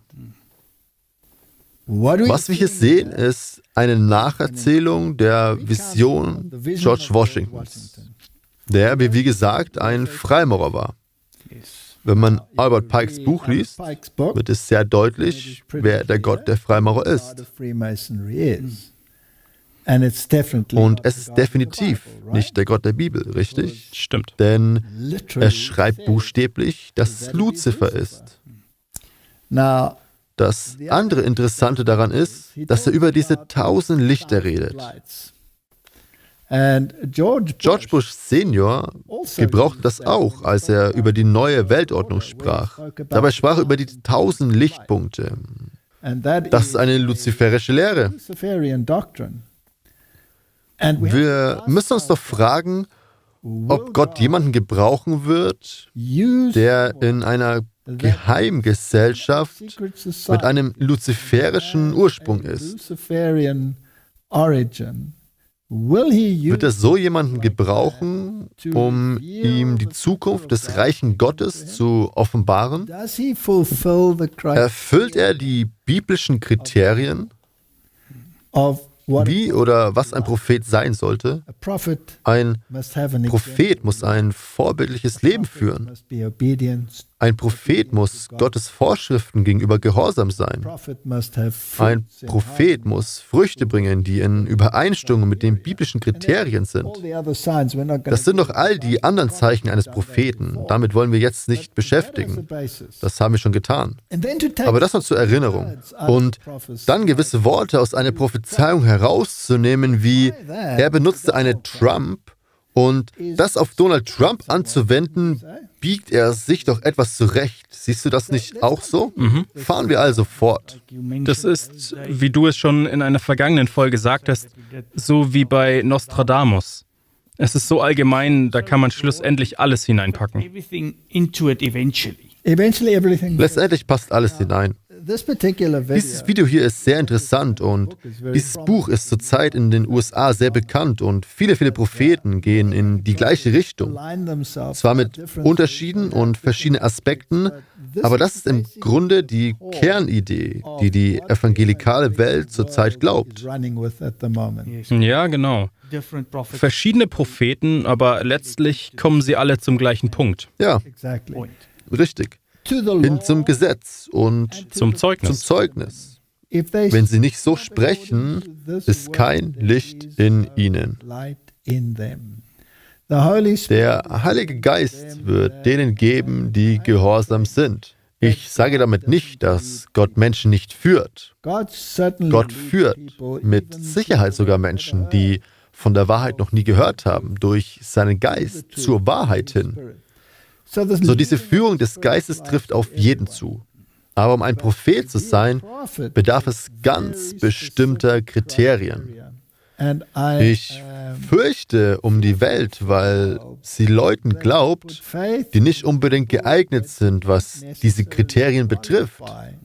Was wir hier sehen, ist eine Nacherzählung der Vision George Washingtons, der, wie gesagt, ein Freimaurer war. Wenn man Albert Pikes Buch liest, wird es sehr deutlich, wer der Gott der Freimaurer ist. Und es ist definitiv nicht der Gott der Bibel, richtig? Stimmt. Denn er schreibt buchstäblich, dass es Luzifer ist. Das andere Interessante daran ist, dass er über diese 1000 Lichter redet. George Bush Senior gebrauchte das auch, als er über die neue Weltordnung sprach. Dabei sprach er über die 1000 Lichtpunkte. Das ist eine luziferische Lehre. Wir müssen uns doch fragen, ob Gott jemanden gebrauchen wird, der in einer Geheimgesellschaft mit einem luziferischen Ursprung ist. Wird er so jemanden gebrauchen, um ihm die Zukunft des reichen Gottes zu offenbaren? Erfüllt er die biblischen Kriterien, wie oder was ein Prophet sein sollte? Ein Prophet muss ein vorbildliches Leben führen. Ein Prophet muss Gottes Vorschriften gegenüber gehorsam sein. Ein Prophet muss Früchte bringen, die in Übereinstimmung mit den biblischen Kriterien sind. Das sind doch all die anderen Zeichen eines Propheten. Damit wollen wir jetzt nicht beschäftigen. Das haben wir schon getan. Aber das nur zur Erinnerung. Und dann gewisse Worte aus einer Prophezeiung herauszunehmen, wie er benutzte eine Trump, und das auf Donald Trump anzuwenden, biegt er sich doch etwas zurecht. Siehst du das nicht auch so? Fahren wir also fort. Das ist, wie du es schon in einer vergangenen Folge sagtest, so wie bei Nostradamus. Es ist so allgemein, da kann man schlussendlich alles hineinpacken. Letztendlich passt alles hinein. Dieses Video hier ist sehr interessant und dieses Buch ist zurzeit in den USA sehr bekannt und viele Propheten gehen in die gleiche Richtung. Zwar mit Unterschieden und verschiedenen Aspekten, aber das ist im Grunde die Kernidee, die die evangelikale Welt zurzeit glaubt. Ja, genau. Verschiedene Propheten, aber letztlich kommen sie alle zum gleichen Punkt. Ja, richtig. Hin zum Gesetz und zum Zeugnis. Wenn sie nicht so sprechen, ist kein Licht in ihnen. Der Heilige Geist wird denen geben, die gehorsam sind. Ich sage damit nicht, dass Gott Menschen nicht führt. Gott führt mit Sicherheit sogar Menschen, die von der Wahrheit noch nie gehört haben, durch seinen Geist zur Wahrheit hin. So diese Führung des Geistes trifft auf jeden zu. Aber um ein Prophet zu sein, bedarf es ganz bestimmter Kriterien. Ich fürchte um die Welt, weil sie Leuten glaubt, die nicht unbedingt geeignet sind, was diese Kriterien betrifft.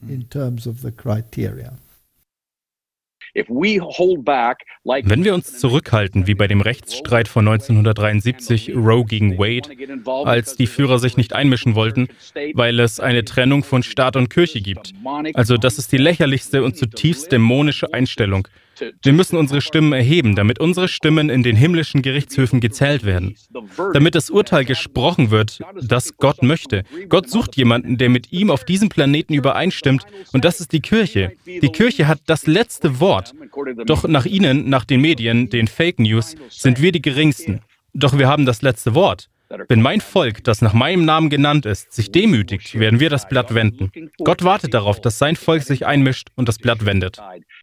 Wenn wir uns zurückhalten, wie bei dem Rechtsstreit von 1973 Roe gegen Wade, als die Führer sich nicht einmischen wollten, weil es eine Trennung von Staat und Kirche gibt. Also das ist die lächerlichste und zutiefst dämonische Einstellung. Wir müssen unsere Stimmen erheben, damit unsere Stimmen in den himmlischen Gerichtshöfen gezählt werden. Damit das Urteil gesprochen wird, das Gott möchte. Gott sucht jemanden, der mit ihm auf diesem Planeten übereinstimmt, und das ist die Kirche. Die Kirche hat das letzte Wort. Doch nach ihnen, nach den Medien, den Fake News, sind wir die Geringsten. Doch wir haben das letzte Wort. Wenn mein Volk, das nach meinem Namen genannt ist, sich demütigt, werden wir das Blatt wenden. Gott wartet darauf, dass sein Volk sich einmischt und das Blatt wendet.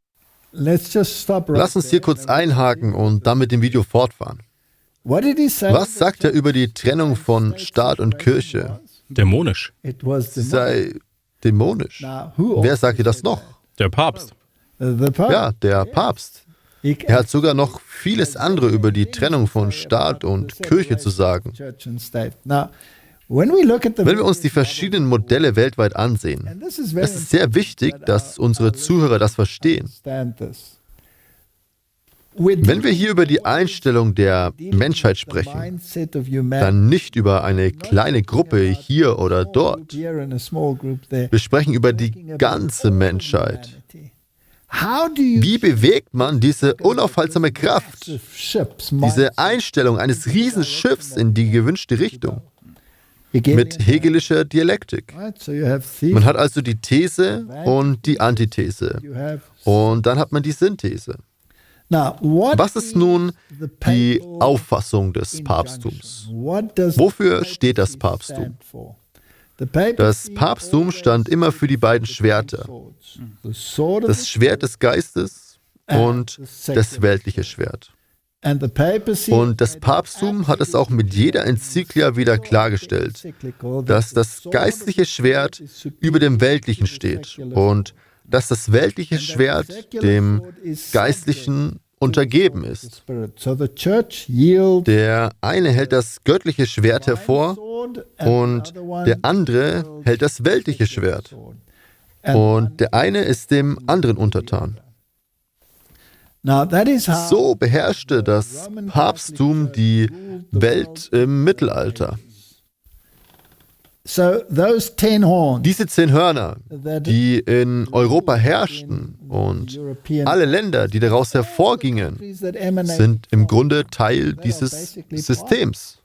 Lass uns hier kurz einhaken und dann mit dem Video fortfahren. Was sagt er über die Trennung von Staat und Kirche? Dämonisch. Sie sei dämonisch. Wer sagte das noch? Der Papst. Ja, der Papst. Er hat sogar noch vieles andere über die Trennung von Staat und Kirche zu sagen. Wenn wir uns die verschiedenen Modelle weltweit ansehen, es ist sehr wichtig, dass unsere Zuhörer das verstehen. Wenn wir hier über die Einstellung der Menschheit sprechen, dann nicht über eine kleine Gruppe hier oder dort. Wir sprechen über die ganze Menschheit. Wie bewegt man diese unaufhaltsame Kraft, diese Einstellung eines Riesenschiffs in die gewünschte Richtung? Mit hegelischer Dialektik. Man hat also die These und die Antithese. Und dann hat man die Synthese. Was ist nun die Auffassung des Papsttums? Wofür steht das Papsttum? Das Papsttum stand immer für die beiden Schwerter. Das Schwert des Geistes und das weltliche Schwert. Und das Papsttum hat es auch mit jeder Enzyklia wieder klargestellt, dass das geistliche Schwert über dem weltlichen steht und dass das weltliche Schwert dem geistlichen untergeben ist. Der eine hält das göttliche Schwert hervor und der andere hält das weltliche Schwert. Und der eine ist dem anderen untertan. So beherrschte das Papsttum die Welt im Mittelalter. Diese 10 Hörner, die in Europa herrschten und alle Länder, die daraus hervorgingen, sind im Grunde Teil dieses Systems.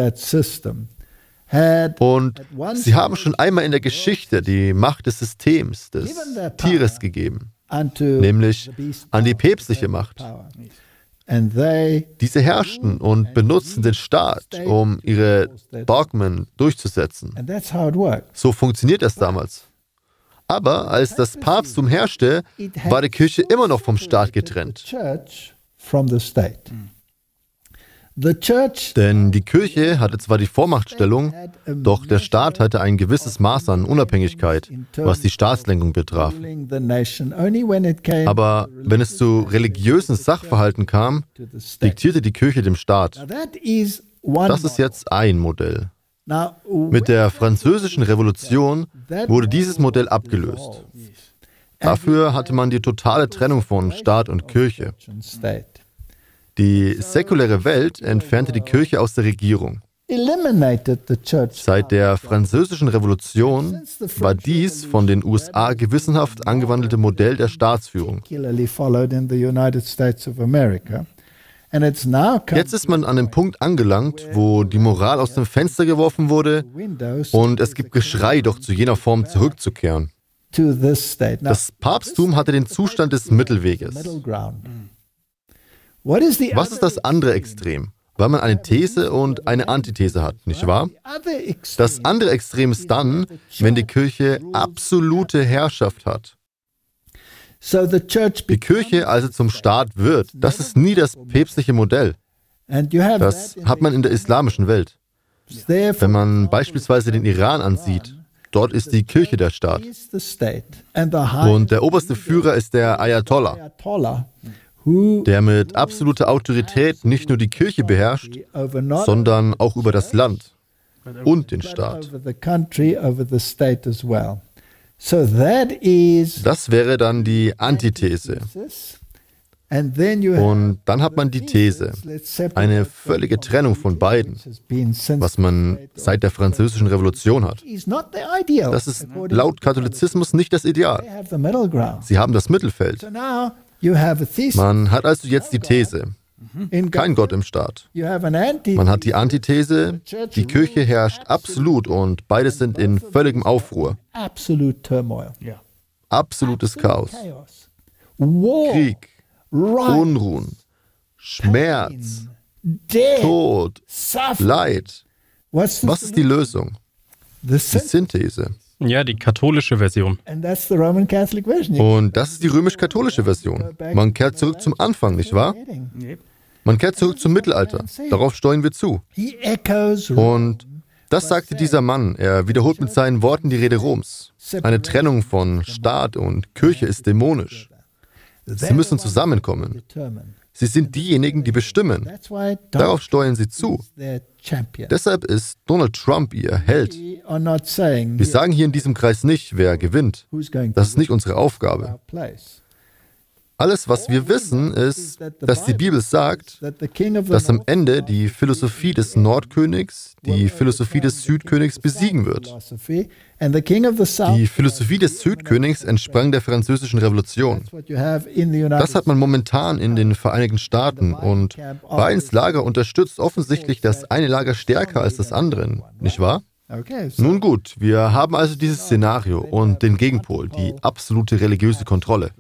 Und sie haben schon einmal in der Geschichte die Macht des Systems, des Tieres gegeben, nämlich an die päpstliche Macht. Diese herrschten und benutzten den Staat, um ihre Dogmen durchzusetzen. So funktioniert das damals. Aber als das Papsttum herrschte, war die Kirche immer noch vom Staat getrennt. Denn die Kirche hatte zwar die Vormachtstellung, doch der Staat hatte ein gewisses Maß an Unabhängigkeit, was die Staatslenkung betraf. Aber wenn es zu religiösen Sachverhalten kam, diktierte die Kirche dem Staat. Das ist jetzt ein Modell. Mit der Französischen Revolution wurde dieses Modell abgelöst. Dafür hatte man die totale Trennung von Staat und Kirche. Die säkuläre Welt entfernte die Kirche aus der Regierung. Seit der Französischen Revolution war dies von den USA gewissenhaft angewandelte Modell der Staatsführung. Jetzt ist man an dem Punkt angelangt, wo die Moral aus dem Fenster geworfen wurde und es gibt Geschrei, doch zu jener Form zurückzukehren. Das Papsttum hatte den Zustand des Mittelweges. Was ist das andere Extrem? weil man eine These und eine Antithese hat, nicht wahr? Das andere Extrem ist dann, wenn die Kirche absolute Herrschaft hat. Die Kirche also zum Staat wird, das ist nie das päpstliche Modell. Das hat man in der islamischen Welt. Wenn man beispielsweise den Iran ansieht, dort ist die Kirche der Staat. Und der oberste Führer ist der Ayatollah, der mit absoluter Autorität nicht nur die Kirche beherrscht, sondern auch über das Land und den Staat. Das wäre dann die Antithese. Und dann hat man die These, eine völlige Trennung von beiden, was man seit der Französischen Revolution hat. Das ist laut Katholizismus nicht das Ideal. Sie haben das Mittelfeld. Man hat also jetzt die These, kein Gott im Staat. Man hat die Antithese, die Kirche herrscht absolut und beides sind in völligem Aufruhr. Absolutes Chaos. Krieg. Unruhen, Schmerz, Tod, Leid. Was ist die Lösung? Die Synthese. Ja, die katholische Version. Und das ist die römisch-katholische Version. Man kehrt zurück zum Anfang, nicht wahr? Man kehrt zurück zum Mittelalter. Darauf steuern wir zu. Und das sagte dieser Mann. Er wiederholt mit seinen Worten die Rede Roms. Eine Trennung von Staat und Kirche ist dämonisch. Sie müssen zusammenkommen. Sie sind diejenigen, die bestimmen. Darauf steuern sie zu. Deshalb ist Donald Trump ihr Held. Wir sagen hier in diesem Kreis nicht, wer gewinnt. Das ist nicht unsere Aufgabe. Alles, was wir wissen, ist, dass die Bibel sagt, dass am Ende die Philosophie des Nordkönigs die Philosophie des Südkönigs besiegen wird. Die Philosophie des Südkönigs entsprang der Französischen Revolution. Das hat man momentan in den Vereinigten Staaten und Bidens Lager unterstützt offensichtlich das eine Lager stärker als das andere, nicht wahr? Nun gut, wir haben also dieses Szenario und den Gegenpol, die absolute religiöse Kontrolle.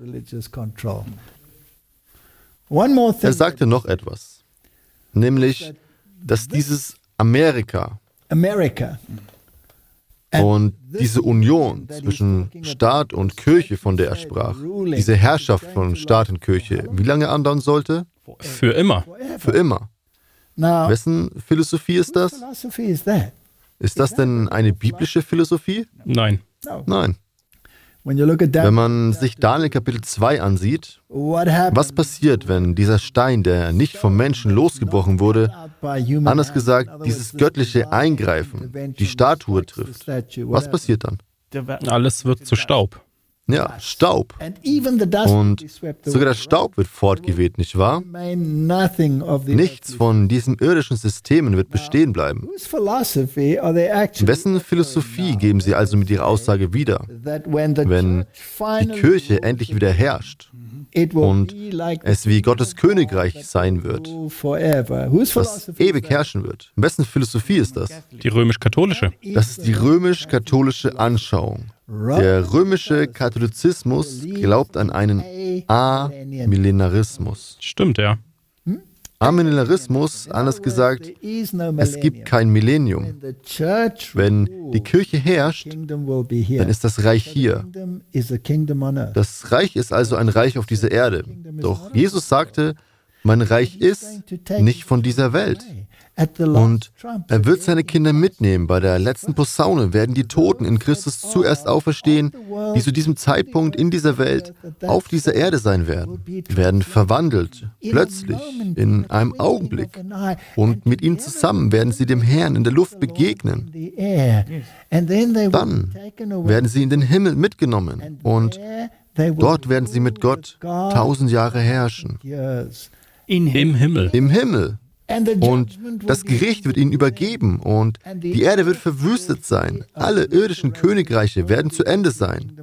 Er sagte noch etwas, nämlich, dass dieses Amerika und diese Union zwischen Staat und Kirche, von der er sprach, diese Herrschaft von Staat und Kirche, wie lange andauern sollte? Für immer. Für immer. Wessen Philosophie ist das? Ist das denn eine biblische Philosophie? Nein. Nein. Wenn man sich Daniel Kapitel 2 ansieht, was passiert, wenn dieser Stein, der nicht vom Menschen losgebrochen wurde, anders gesagt, dieses göttliche Eingreifen, die Statue trifft, was passiert dann? Alles wird zu Staub. Ja, Staub. Und sogar der Staub wird fortgeweht, nicht wahr? Nichts von diesen irdischen Systemen wird bestehen bleiben. Wessen Philosophie geben Sie also mit Ihrer Aussage wieder, wenn die Kirche endlich wieder herrscht und es wie Gottes Königreich sein wird, das ewig herrschen wird? Wessen Philosophie ist das? Die römisch-katholische. Das ist die römisch-katholische Anschauung. Der römische Katholizismus glaubt an einen Amillenarismus. Stimmt, ja. Amillenarismus, anders gesagt, es gibt kein Millennium. Wenn die Kirche herrscht, dann ist das Reich hier. Das Reich ist also ein Reich auf dieser Erde. Doch Jesus sagte, mein Reich ist nicht von dieser Welt. Und er wird seine Kinder mitnehmen. Bei der letzten Posaune werden die Toten in Christus zuerst auferstehen, die zu diesem Zeitpunkt in dieser Welt auf dieser Erde sein werden. Werden verwandelt, plötzlich, in einem Augenblick. Und mit ihnen zusammen werden sie dem Herrn in der Luft begegnen. Dann werden sie in den Himmel mitgenommen. Und dort werden sie mit Gott 1000 Jahre herrschen. Im Himmel. Im Himmel. Und das Gericht wird ihnen übergeben und die Erde wird verwüstet sein. Alle irdischen Königreiche werden zu Ende sein.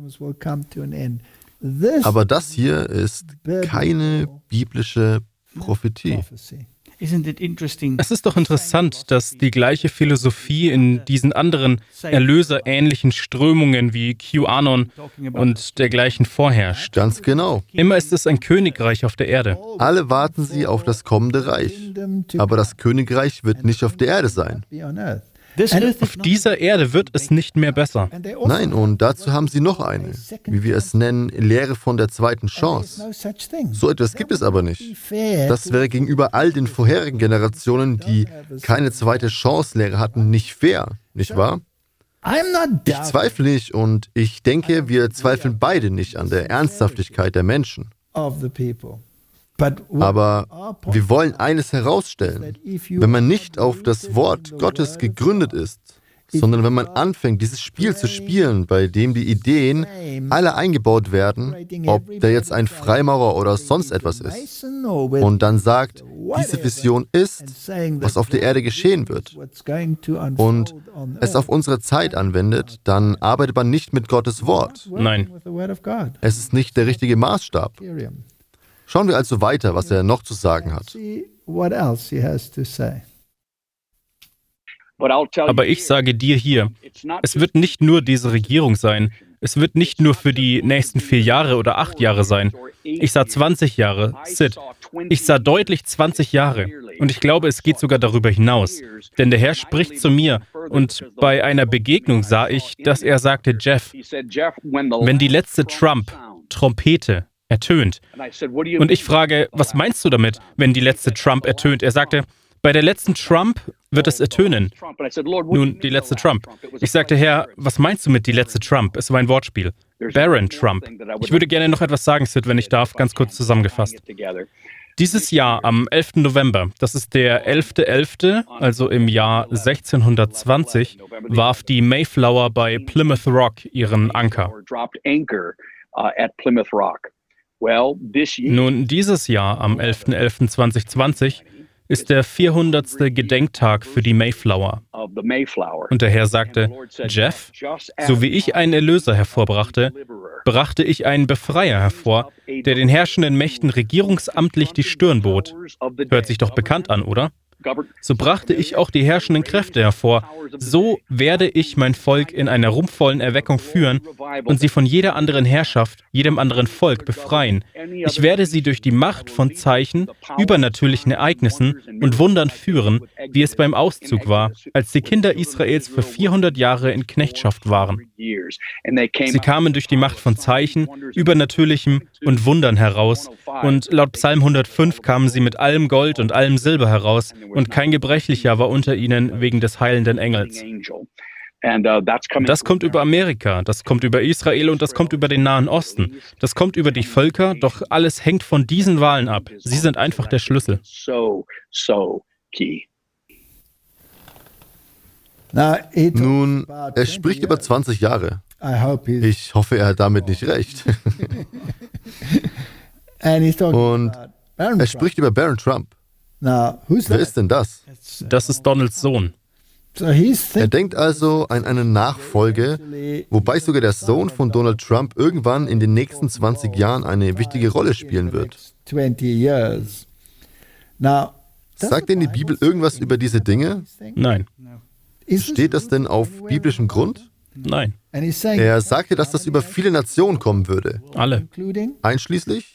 Aber das hier ist keine biblische Prophetie. Es ist doch interessant, dass die gleiche Philosophie in diesen anderen erlöserähnlichen Strömungen wie QAnon und dergleichen vorherrscht. Ganz genau. Immer ist es ein Königreich auf der Erde. Alle warten sie auf das kommende Reich. Aber das Königreich wird nicht auf der Erde sein. Auf dieser Erde wird es nicht mehr besser. Nein, und dazu haben sie noch eine, wie wir es nennen, Lehre von der zweiten Chance. So etwas gibt es aber nicht. Das wäre gegenüber all den vorherigen Generationen, die keine zweite Chance-Lehre hatten, nicht fair, nicht wahr? Ich zweifle nicht und ich denke, wir zweifeln beide nicht an der Ernsthaftigkeit der Menschen. Aber wir wollen eines herausstellen. Wenn man nicht auf das Wort Gottes gegründet ist, sondern wenn man anfängt, dieses Spiel zu spielen, bei dem die Ideen alle eingebaut werden, ob der jetzt ein Freimaurer oder sonst etwas ist, und dann sagt, diese Vision ist, was auf der Erde geschehen wird, und es auf unsere Zeit anwendet, dann arbeitet man nicht mit Gottes Wort. Nein. Es ist nicht der richtige Maßstab. Schauen wir also weiter, was er noch zu sagen hat. Aber ich sage dir hier, es wird nicht nur diese Regierung sein. Es wird nicht nur für die nächsten 4 Jahre oder 8 Jahre sein. Ich sah 20 Jahre, Sid. Ich sah deutlich 20 Jahre. Und ich glaube, es geht sogar darüber hinaus. Denn der Herr spricht zu mir. Und bei einer Begegnung sah ich, dass er sagte, Jeff, wenn die letzte Trompete ertönt. Und ich frage, was meinst du damit, wenn die letzte Trump ertönt? Er sagte, bei der letzten Trump wird es ertönen. Nun, die letzte Trump. Ich sagte, Herr, was meinst du mit die letzte Trump? Es war ein Wortspiel. Baron Trump. Ich würde gerne noch etwas sagen, Sid, wenn ich darf, ganz kurz zusammengefasst. Dieses Jahr, am 11. November, das ist der 11.11., also im Jahr 1620, warf die Mayflower bei Plymouth Rock ihren Anker. Nun, dieses Jahr, am 11.11.2020, ist der 400. Gedenktag für die Mayflower. Und der Herr sagte, Jeff, so wie ich einen Erlöser hervorbrachte, brachte ich einen Befreier hervor, der den herrschenden Mächten regierungsamtlich die Stirn bot. Hört sich doch bekannt an, oder? So brachte ich auch die herrschenden Kräfte hervor. So werde ich mein Volk in einer ruhmvollen Erweckung führen und sie von jeder anderen Herrschaft, jedem anderen Volk befreien. Ich werde sie durch die Macht von Zeichen, übernatürlichen Ereignissen und Wundern führen, wie es beim Auszug war, als die Kinder Israels für 400 Jahre in Knechtschaft waren. Sie kamen durch die Macht von Zeichen, Übernatürlichem und Wundern heraus. Und laut Psalm 105 kamen sie mit allem Gold und allem Silber heraus, und kein Gebrechlicher war unter ihnen wegen des heilenden Engels. Das kommt über Amerika, das kommt über Israel und das kommt über den Nahen Osten. Das kommt über die Völker, doch alles hängt von diesen Wahlen ab. Sie sind einfach der Schlüssel. Nun, er spricht über 20 Jahre. Ich hoffe, er hat damit nicht recht. Und er spricht über Baron Trump. Wer ist denn das? Das ist Donalds Sohn. Er denkt also an eine Nachfolge, wobei sogar der Sohn von Donald Trump irgendwann in den nächsten 20 Jahren eine wichtige Rolle spielen wird. Sagt denn die Bibel irgendwas über diese Dinge? Nein. Steht das denn auf biblischem Grund? Nein. Er sagte, dass das über viele Nationen kommen würde. Alle. Einschließlich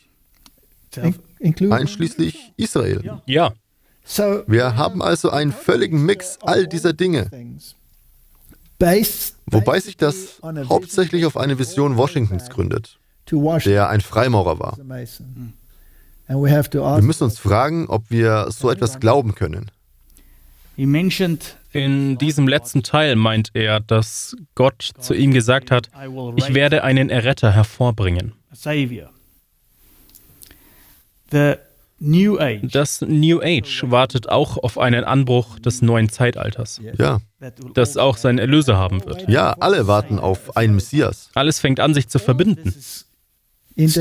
Israel. Ja. Wir haben also einen völligen Mix all dieser Dinge. Wobei sich das hauptsächlich auf eine Vision Washingtons gründet, der ein Freimaurer war. Wir müssen uns fragen, ob wir so etwas glauben können. In diesem letzten Teil meint er, dass Gott zu ihm gesagt hat, ich werde einen Erretter hervorbringen. Das New Age wartet auch auf einen Anbruch des neuen Zeitalters. Ja. Das auch seinen Erlöser haben wird. Ja, alle warten auf einen Messias. Alles fängt an, sich zu verbinden. Wir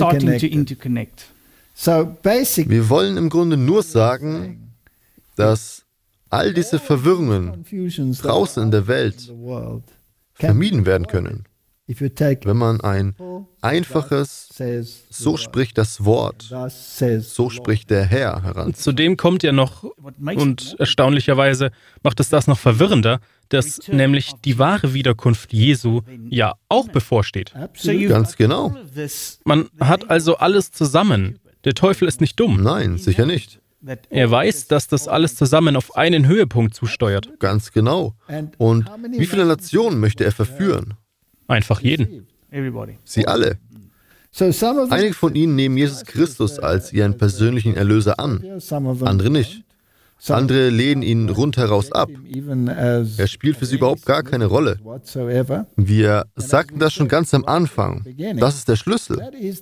wollen im Grunde nur sagen, dass all diese Verwirrungen draußen in der Welt vermieden werden können. Wenn man ein einfaches, so spricht das Wort, so spricht der Herr heran. Zudem kommt ja noch, und erstaunlicherweise macht es das noch verwirrender, dass nämlich die wahre Wiederkunft Jesu ja auch bevorsteht. Ganz genau. Man hat also alles zusammen. Der Teufel ist nicht dumm. Nein, sicher nicht. Er weiß, dass das alles zusammen auf einen Höhepunkt zusteuert. Ganz genau. Und wie viele Nationen möchte er verführen? Einfach jeden. Sie alle. Einige von ihnen nehmen Jesus Christus als ihren persönlichen Erlöser an, andere nicht. Andere lehnen ihn rundheraus ab. Er spielt für sie überhaupt gar keine Rolle. Wir sagten das schon ganz am Anfang. Das ist der Schlüssel.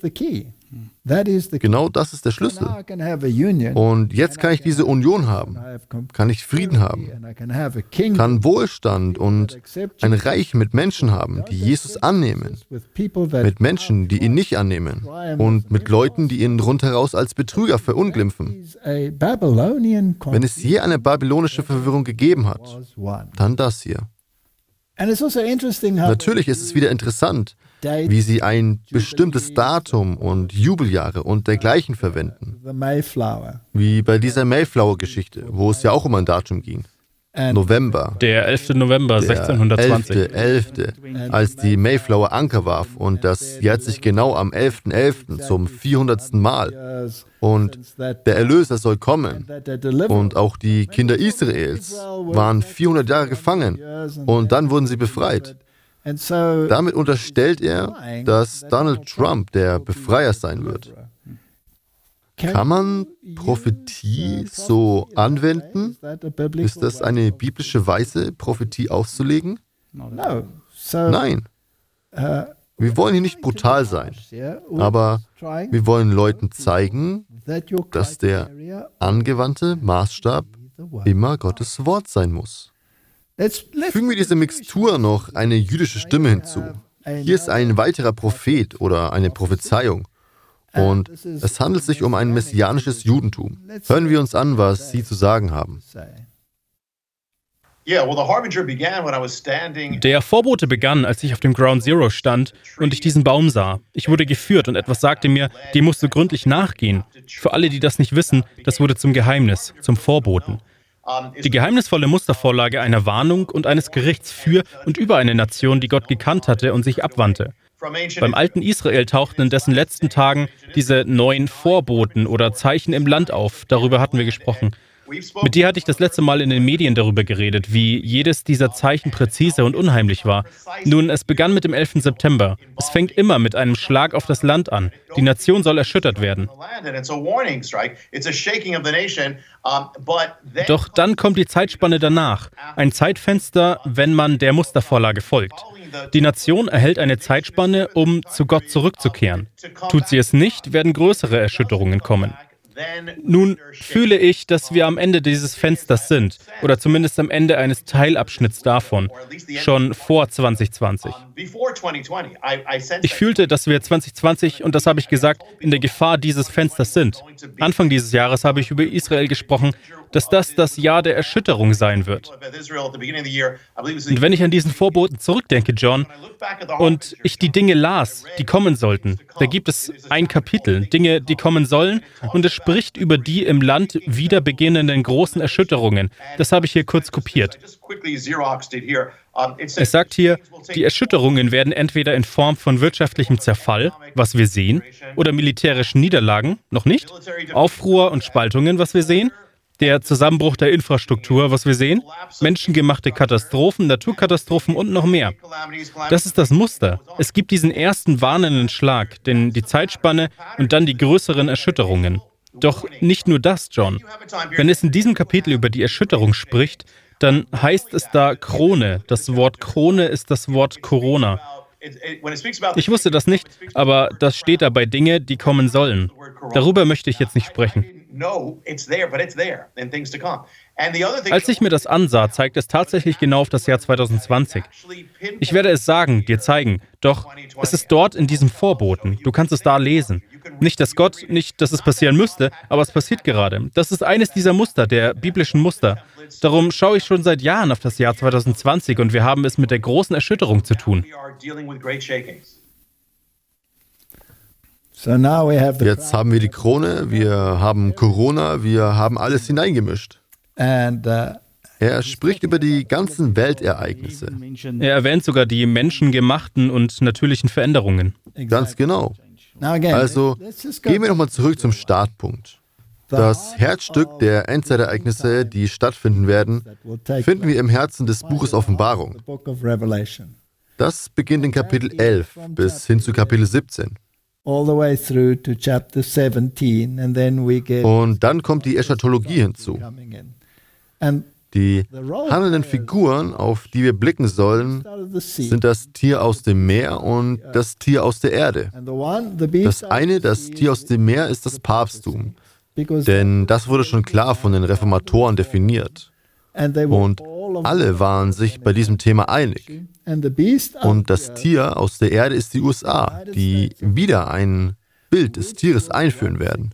Genau das ist der Schlüssel. Und jetzt kann ich diese Union haben, kann ich Frieden haben, kann Wohlstand und ein Reich mit Menschen haben, die Jesus annehmen, mit Menschen, die ihn nicht annehmen und mit Leuten, die ihn rundheraus als Betrüger verunglimpfen. Wenn es je eine babylonische Verwirrung gegeben hat, dann das hier. Natürlich ist es wieder interessant, wie sie ein bestimmtes Datum und Jubeljahre und dergleichen verwenden. Wie bei dieser Mayflower-Geschichte, wo es ja auch um ein Datum ging. November. Der 11. November 1620. 11., als die Mayflower Anker warf und das jährt sich genau am 11.11. zum 400. Mal. Und der Erlöser soll kommen. Und auch die Kinder Israels waren 400 Jahre gefangen und dann wurden sie befreit. Damit unterstellt er, dass Donald Trump der Befreier sein wird. Kann man Prophetie so anwenden? Ist das eine biblische Weise, Prophetie auszulegen? Nein. Wir wollen hier nicht brutal sein, aber wir wollen Leuten zeigen, dass der angewandte Maßstab immer Gottes Wort sein muss. Fügen wir dieser Mixtur noch eine jüdische Stimme hinzu. Hier ist ein weiterer Prophet oder eine Prophezeiung. Und es handelt sich um ein messianisches Judentum. Hören wir uns an, was Sie zu sagen haben. Der Vorbote begann, als ich auf dem Ground Zero stand und ich diesen Baum sah. Ich wurde geführt und etwas sagte mir, dem musst du gründlich nachgehen. Für alle, die das nicht wissen, das wurde zum Geheimnis, zum Vorboten. Die geheimnisvolle Mustervorlage einer Warnung und eines Gerichts für und über eine Nation, die Gott gekannt hatte und sich abwandte. Beim alten Israel tauchten in dessen letzten Tagen diese neuen Vorboten oder Zeichen im Land auf. Darüber hatten wir gesprochen. Mit dir hatte ich das letzte Mal in den Medien darüber geredet, wie jedes dieser Zeichen präzise und unheimlich war. Nun, es begann mit dem 11. September. Es fängt immer mit einem Schlag auf das Land an. Die Nation soll erschüttert werden. Doch dann kommt die Zeitspanne danach. Ein Zeitfenster, wenn man der Mustervorlage folgt. Die Nation erhält eine Zeitspanne, um zu Gott zurückzukehren. Tut sie es nicht, werden größere Erschütterungen kommen. Nun fühle ich, dass wir am Ende dieses Fensters sind, oder zumindest am Ende eines Teilabschnitts davon, schon vor 2020. Ich fühlte, dass wir 2020, und das habe ich gesagt, in der Gefahr dieses Fensters sind. Anfang dieses Jahres habe ich über Israel gesprochen, dass das Jahr der Erschütterung sein wird. Und wenn ich an diesen Vorboten zurückdenke, John, und ich die Dinge las, die kommen sollten, da gibt es ein Kapitel, Dinge, die kommen sollen, und es spricht über die im Land wieder beginnenden großen Erschütterungen. Das habe ich hier kurz kopiert. Es sagt hier, die Erschütterungen werden entweder in Form von wirtschaftlichem Zerfall, was wir sehen, oder militärischen Niederlagen, noch nicht, Aufruhr und Spaltungen, was wir sehen, der Zusammenbruch der Infrastruktur, was wir sehen, menschengemachte Katastrophen, Naturkatastrophen und noch mehr. Das ist das Muster. Es gibt diesen ersten warnenden Schlag, die Zeitspanne und dann die größeren Erschütterungen. Doch nicht nur das, John. Wenn es in diesem Kapitel über die Erschütterung spricht, dann heißt es da Krone. Das Wort Krone ist das Wort Corona. Ich wusste das nicht, aber das steht da bei Dinge, die kommen sollen. Darüber möchte ich jetzt nicht sprechen. Als ich mir das ansah, zeigt es tatsächlich genau auf das Jahr 2020. Ich werde es dir zeigen, doch es ist dort in diesem Vorboten. Du kannst es da lesen. Nicht, dass es passieren müsste, aber es passiert gerade. Das ist eines dieser Muster, der biblischen Muster. Darum schaue ich schon seit Jahren auf das Jahr 2020 und wir haben es mit der großen Erschütterung zu tun. Jetzt haben wir die Krone, wir haben Corona, wir haben alles hineingemischt. Er spricht über die ganzen Weltereignisse. Er erwähnt sogar die menschengemachten und natürlichen Veränderungen. Ganz genau. Also gehen wir nochmal zurück zum Startpunkt. Das Herzstück der Endzeitereignisse, die stattfinden werden, finden wir im Herzen des Buches Offenbarung. Das beginnt in Kapitel 11 bis hin zu Kapitel 17. Und dann kommt die Eschatologie hinzu. Die handelnden Figuren, auf die wir blicken sollen, sind das Tier aus dem Meer und das Tier aus der Erde. Das Tier aus dem Meer, ist das Papsttum. Denn das wurde schon klar von den Reformatoren definiert. Und alle waren sich bei diesem Thema einig. Und das Tier aus der Erde ist die USA, die wieder ein Bild des Tieres einführen werden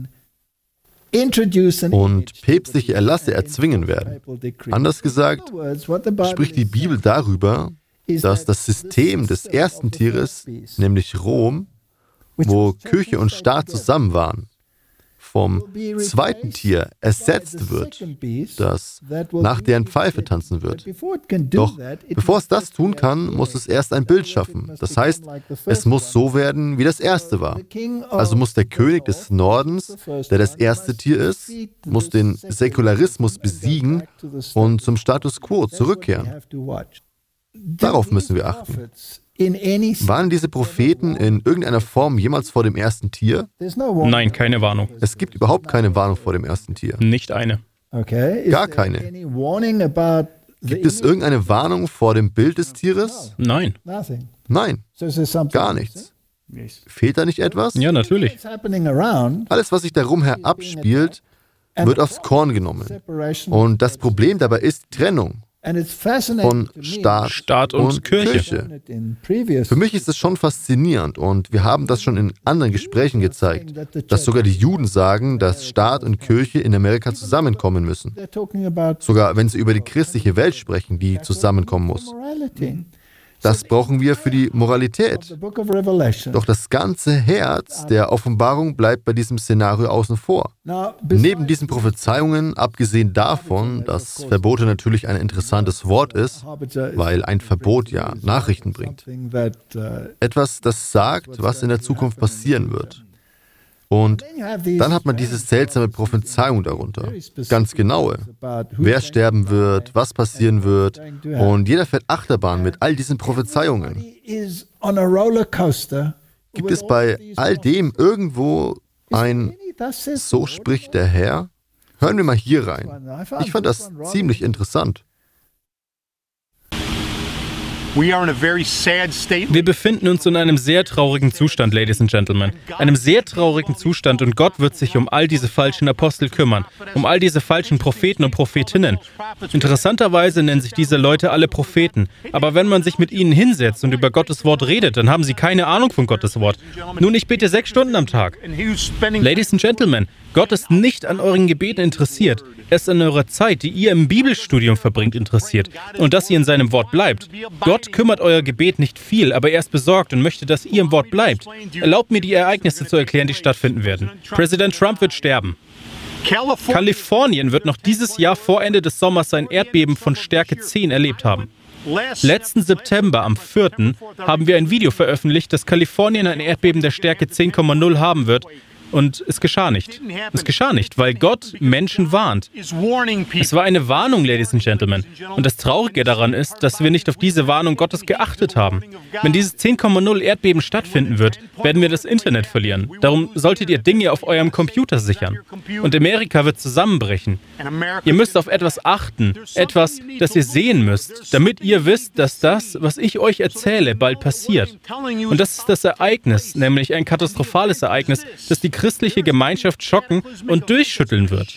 und päpstliche Erlasse erzwingen werden. Anders gesagt, spricht die Bibel darüber, dass das System des ersten Tieres, nämlich Rom, wo Kirche und Staat zusammen waren, vom zweiten Tier ersetzt wird, das nach deren Pfeife tanzen wird. Doch bevor es das tun kann, muss es erst ein Bild schaffen. Das heißt, es muss so werden, wie das erste war. Also muss der König des Nordens, der das erste Tier ist, muss den Säkularismus besiegen und zum Status quo zurückkehren. Darauf müssen wir achten. Waren diese Propheten in irgendeiner Form jemals vor dem ersten Tier? Nein, keine Warnung. Es gibt überhaupt keine Warnung vor dem ersten Tier. Nicht eine. Gar keine. Gibt es irgendeine Warnung vor dem Bild des Tieres? Nein. Nein, gar nichts. Fehlt da nicht etwas? Ja, natürlich. Alles, was sich darum abspielt, wird aufs Korn genommen. Und das Problem dabei ist die Trennung von Staat und Kirche. Für mich ist es schon faszinierend und wir haben das schon in anderen Gesprächen gezeigt, dass sogar die Juden sagen, dass Staat und Kirche in Amerika zusammenkommen müssen. Sogar wenn sie über die christliche Welt sprechen, die zusammenkommen muss. Das brauchen wir für die Moralität. Doch das ganze Herz der Offenbarung bleibt bei diesem Szenario außen vor. Neben diesen Prophezeiungen, abgesehen davon, dass Verbote natürlich ein interessantes Wort ist, weil ein Verbot ja Nachrichten bringt. Etwas, das sagt, was in der Zukunft passieren wird. Und dann hat man diese seltsame Prophezeiung darunter. Ganz genaue. Wer sterben wird, was passieren wird. Und jeder fährt Achterbahn mit all diesen Prophezeiungen. Gibt es bei all dem irgendwo ein "So spricht der Herr"? Hören wir mal hier rein. Ich fand das ziemlich interessant. Wir befinden uns in einem sehr traurigen Zustand, Ladies and Gentlemen. Einem sehr traurigen Zustand und Gott wird sich um all diese falschen Apostel kümmern, um all diese falschen Propheten und Prophetinnen. Interessanterweise nennen sich diese Leute alle Propheten, aber wenn man sich mit ihnen hinsetzt und über Gottes Wort redet, dann haben sie keine Ahnung von Gottes Wort. Nun, ich bete 6 Stunden am Tag. Ladies and Gentlemen, Gott ist nicht an euren Gebeten interessiert. Er ist an eurer Zeit, die ihr im Bibelstudium verbringt, interessiert. Und dass ihr in seinem Wort bleibt. Gott kümmert euer Gebet nicht viel, aber er ist besorgt und möchte, dass ihr im Wort bleibt. Erlaubt mir, die Ereignisse zu erklären, die stattfinden werden. Präsident Trump wird sterben. Kalifornien wird noch dieses Jahr vor Ende des Sommers ein Erdbeben von Stärke 10 erlebt haben. Letzten September, am 4., haben wir ein Video veröffentlicht, dass Kalifornien ein Erdbeben der Stärke 10,0 haben wird. Und es geschah nicht. Es geschah nicht, weil Gott Menschen warnt. Es war eine Warnung, Ladies and Gentlemen. Und das Traurige daran ist, dass wir nicht auf diese Warnung Gottes geachtet haben. Wenn dieses 10,0 Erdbeben stattfinden wird, werden wir das Internet verlieren. Darum solltet ihr Dinge auf eurem Computer sichern. Und Amerika wird zusammenbrechen. Ihr müsst auf etwas achten, etwas, das ihr sehen müsst, damit ihr wisst, dass das, was ich euch erzähle, bald passiert. Und das ist das Ereignis, nämlich ein katastrophales Ereignis, das die christliche Gemeinschaft schocken und durchschütteln wird.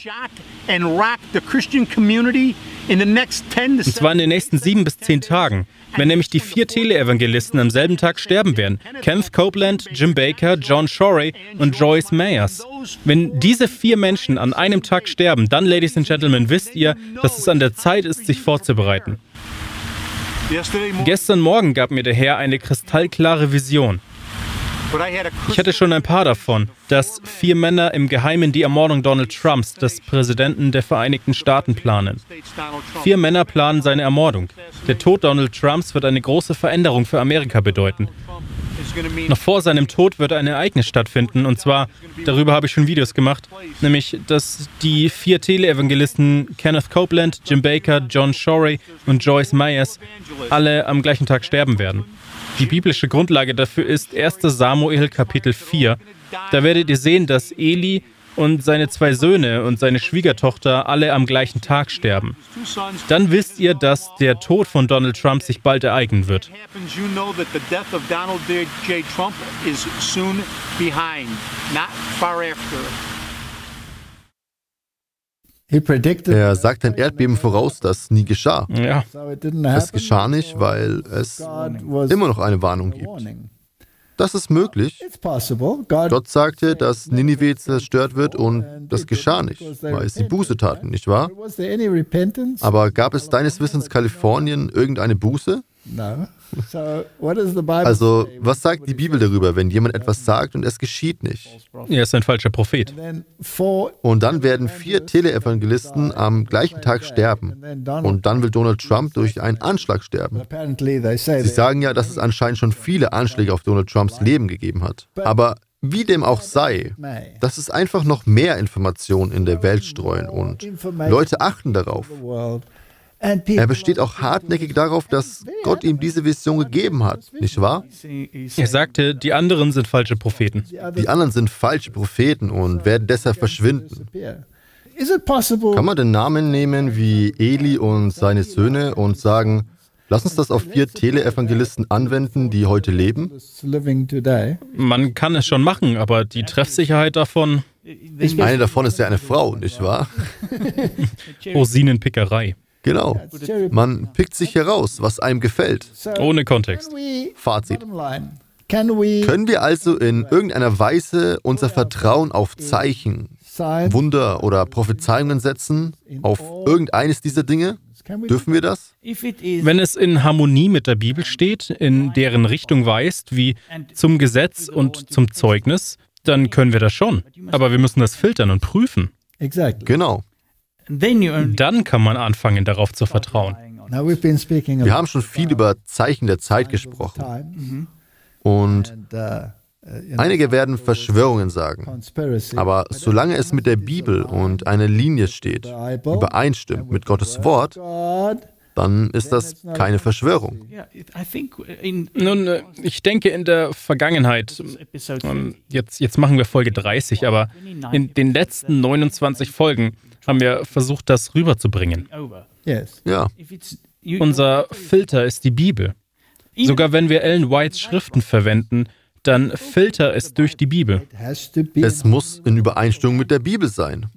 Und zwar in den nächsten 7 bis 10 Tagen. Wenn nämlich die 4 Teleevangelisten am selben Tag sterben werden. Kenneth Copeland, Jim Bakker, John Shorey und Joyce Meyers. Wenn diese 4 Menschen an einem Tag sterben, dann, Ladies and Gentlemen, wisst ihr, dass es an der Zeit ist, sich vorzubereiten. Gestern Morgen gab mir der Herr eine kristallklare Vision. Ich hatte schon ein paar davon, dass 4 Männer im Geheimen die Ermordung Donald Trumps, des Präsidenten der Vereinigten Staaten, planen. 4 Männer planen seine Ermordung. Der Tod Donald Trumps wird eine große Veränderung für Amerika bedeuten. Noch vor seinem Tod wird ein Ereignis stattfinden, und zwar, darüber habe ich schon Videos gemacht, nämlich, dass die 4 Teleevangelisten Kenneth Copeland, Jim Bakker, John Shorey und Joyce Meyers alle am gleichen Tag sterben werden. Die biblische Grundlage dafür ist 1. Samuel Kapitel 4. Da werdet ihr sehen, dass Eli und seine 2 Söhne und seine Schwiegertochter alle am gleichen Tag sterben. Dann wisst ihr, dass der Tod von Donald Trump sich bald ereignen wird. Er sagt ein Erdbeben voraus, das nie geschah. Ja. Es geschah nicht, weil es immer noch eine Warnung gibt. Das ist möglich. Gott sagte, dass Ninive zerstört wird, und das geschah nicht, weil sie Buße taten, nicht wahr? Aber gab es deines Wissens Kalifornien irgendeine Buße? Also, was sagt die Bibel darüber, wenn jemand etwas sagt und es geschieht nicht? Er ist ein falscher Prophet. Und dann werden 4 Teleevangelisten am gleichen Tag sterben. Und dann will Donald Trump durch einen Anschlag sterben. Sie sagen ja, dass es anscheinend schon viele Anschläge auf Donald Trumps Leben gegeben hat. Aber wie dem auch sei, das ist einfach noch mehr Informationen in der Welt streuen, und Leute achten darauf. Er besteht auch hartnäckig darauf, dass Gott ihm diese Vision gegeben hat, nicht wahr? Er sagte, die anderen sind falsche Propheten. Die anderen sind falsche Propheten und werden deshalb verschwinden. Kann man den Namen nehmen wie Eli und seine Söhne und sagen, lass uns das auf 4 Teleevangelisten anwenden, die heute leben? Man kann es schon machen, aber die Treffsicherheit davon... Eine davon ist ja eine Frau, nicht wahr? Rosinenpickerei. Genau. Man pickt sich heraus, was einem gefällt. Ohne Kontext. Fazit. Können wir also in irgendeiner Weise unser Vertrauen auf Zeichen, Wunder oder Prophezeiungen setzen? Auf irgendeines dieser Dinge? Dürfen wir das? Wenn es in Harmonie mit der Bibel steht, in deren Richtung weist, wie zum Gesetz und zum Zeugnis, dann können wir das schon. Aber wir müssen das filtern und prüfen. Genau. Dann kann man anfangen, darauf zu vertrauen. Wir haben schon viel über Zeichen der Zeit gesprochen. Und einige werden Verschwörungen sagen. Aber solange es mit der Bibel und einer Linie steht, übereinstimmt mit Gottes Wort, dann ist das keine Verschwörung. Nun, ich denke in der Vergangenheit, jetzt machen wir Folge 30, aber in den letzten 29 Folgen haben wir versucht, das rüberzubringen. Ja. Unser Filter ist die Bibel. Sogar wenn wir Ellen Whites Schriften verwenden, dann filter es durch die Bibel. Es muss in Übereinstimmung mit der Bibel sein.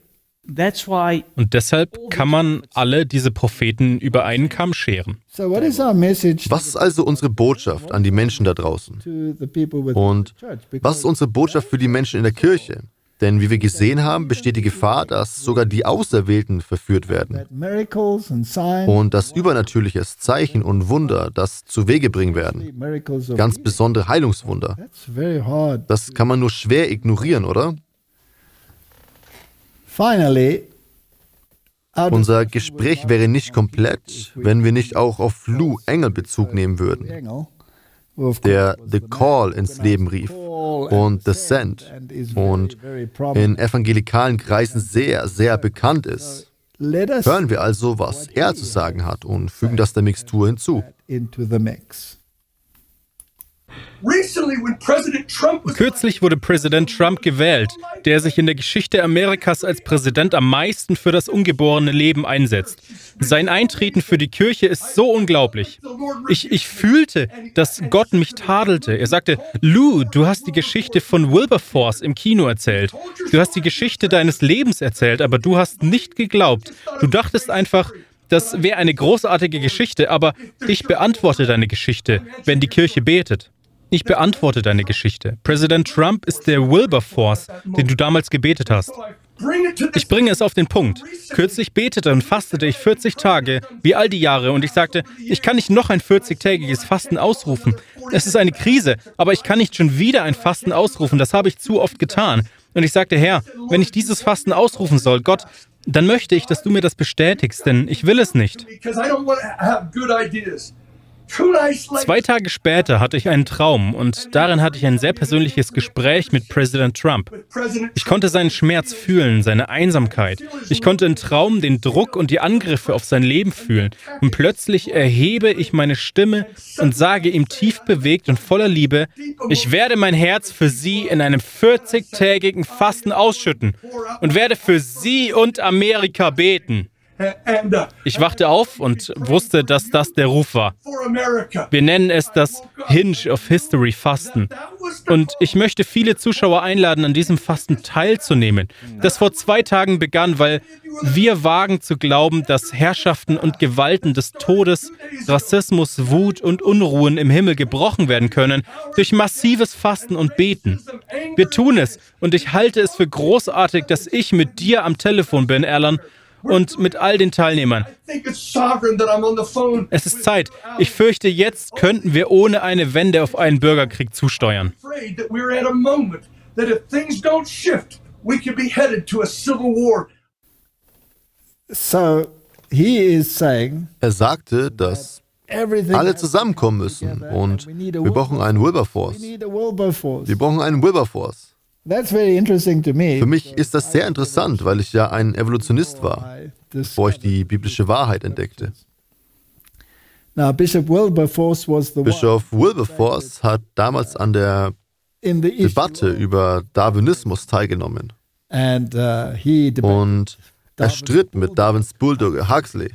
Und deshalb kann man alle diese Propheten über einen Kamm scheren. Was ist also unsere Botschaft an die Menschen da draußen? Und was ist unsere Botschaft für die Menschen in der Kirche? Denn wie wir gesehen haben, besteht die Gefahr, dass sogar die Auserwählten verführt werden. Und dass übernatürliches Zeichen und Wunder das zu Wege bringen werden. Ganz besondere Heilungswunder. Das kann man nur schwer ignorieren, oder? Unser Gespräch wäre nicht komplett, wenn wir nicht auch auf Lou Engle Bezug nehmen würden, der The Call ins Leben rief und The Send und in evangelikalen Kreisen sehr, sehr bekannt ist. Hören wir also, was er zu sagen hat, und fügen das der Mixtur hinzu. Kürzlich wurde Präsident Trump gewählt, der sich in der Geschichte Amerikas als Präsident am meisten für das ungeborene Leben einsetzt. Sein Eintreten für die Kirche ist so unglaublich. Ich fühlte, dass Gott mich tadelte. Er sagte, Lou, du hast die Geschichte von Wilberforce im Kino erzählt. Du hast die Geschichte deines Lebens erzählt, aber du hast nicht geglaubt. Du dachtest einfach, das wäre eine großartige Geschichte, aber ich beantworte deine Geschichte, wenn die Kirche betet. Ich beantworte deine Geschichte. Präsident Trump ist der Wilberforce, den du damals gebetet hast. Ich bringe es auf den Punkt. Kürzlich betete und fastete ich 40 Tage, wie all die Jahre, und ich sagte, ich kann nicht noch ein 40-tägiges Fasten ausrufen. Es ist eine Krise, aber ich kann nicht schon wieder ein Fasten ausrufen, das habe ich zu oft getan. Und ich sagte, Herr, wenn ich dieses Fasten ausrufen soll, Gott, dann möchte ich, dass du mir das bestätigst, denn ich will es nicht. 2 Tage später hatte ich einen Traum und darin hatte ich ein sehr persönliches Gespräch mit Präsident Trump. Ich konnte seinen Schmerz fühlen, seine Einsamkeit. Ich konnte im Traum den Druck und die Angriffe auf sein Leben fühlen. Und plötzlich erhebe ich meine Stimme und sage ihm tief bewegt und voller Liebe, ich werde mein Herz für Sie in einem 40-tägigen Fasten ausschütten und werde für Sie und Amerika beten. Ich wachte auf und wusste, dass das der Ruf war. Wir nennen es das Hinge of History Fasten. Und ich möchte viele Zuschauer einladen, an diesem Fasten teilzunehmen, das vor 2 Tagen begann, weil wir wagen zu glauben, dass Herrschaften und Gewalten des Todes, Rassismus, Wut und Unruhen im Himmel gebrochen werden können durch massives Fasten und Beten. Wir tun es und ich halte es für großartig, dass ich mit dir am Telefon bin, Alan, und mit all den Teilnehmern. Es ist Zeit. Ich fürchte, jetzt könnten wir ohne eine Wende auf einen Bürgerkrieg zusteuern. Er sagte, dass alle zusammenkommen müssen und wir brauchen einen Wilberforce. Wir brauchen einen Wilberforce. Für mich ist das sehr interessant, weil ich ja ein Evolutionist war, bevor ich die biblische Wahrheit entdeckte. Bischof Wilberforce hat damals an der Debatte über Darwinismus teilgenommen. Und er stritt mit Darwins Bulldogge Huxley.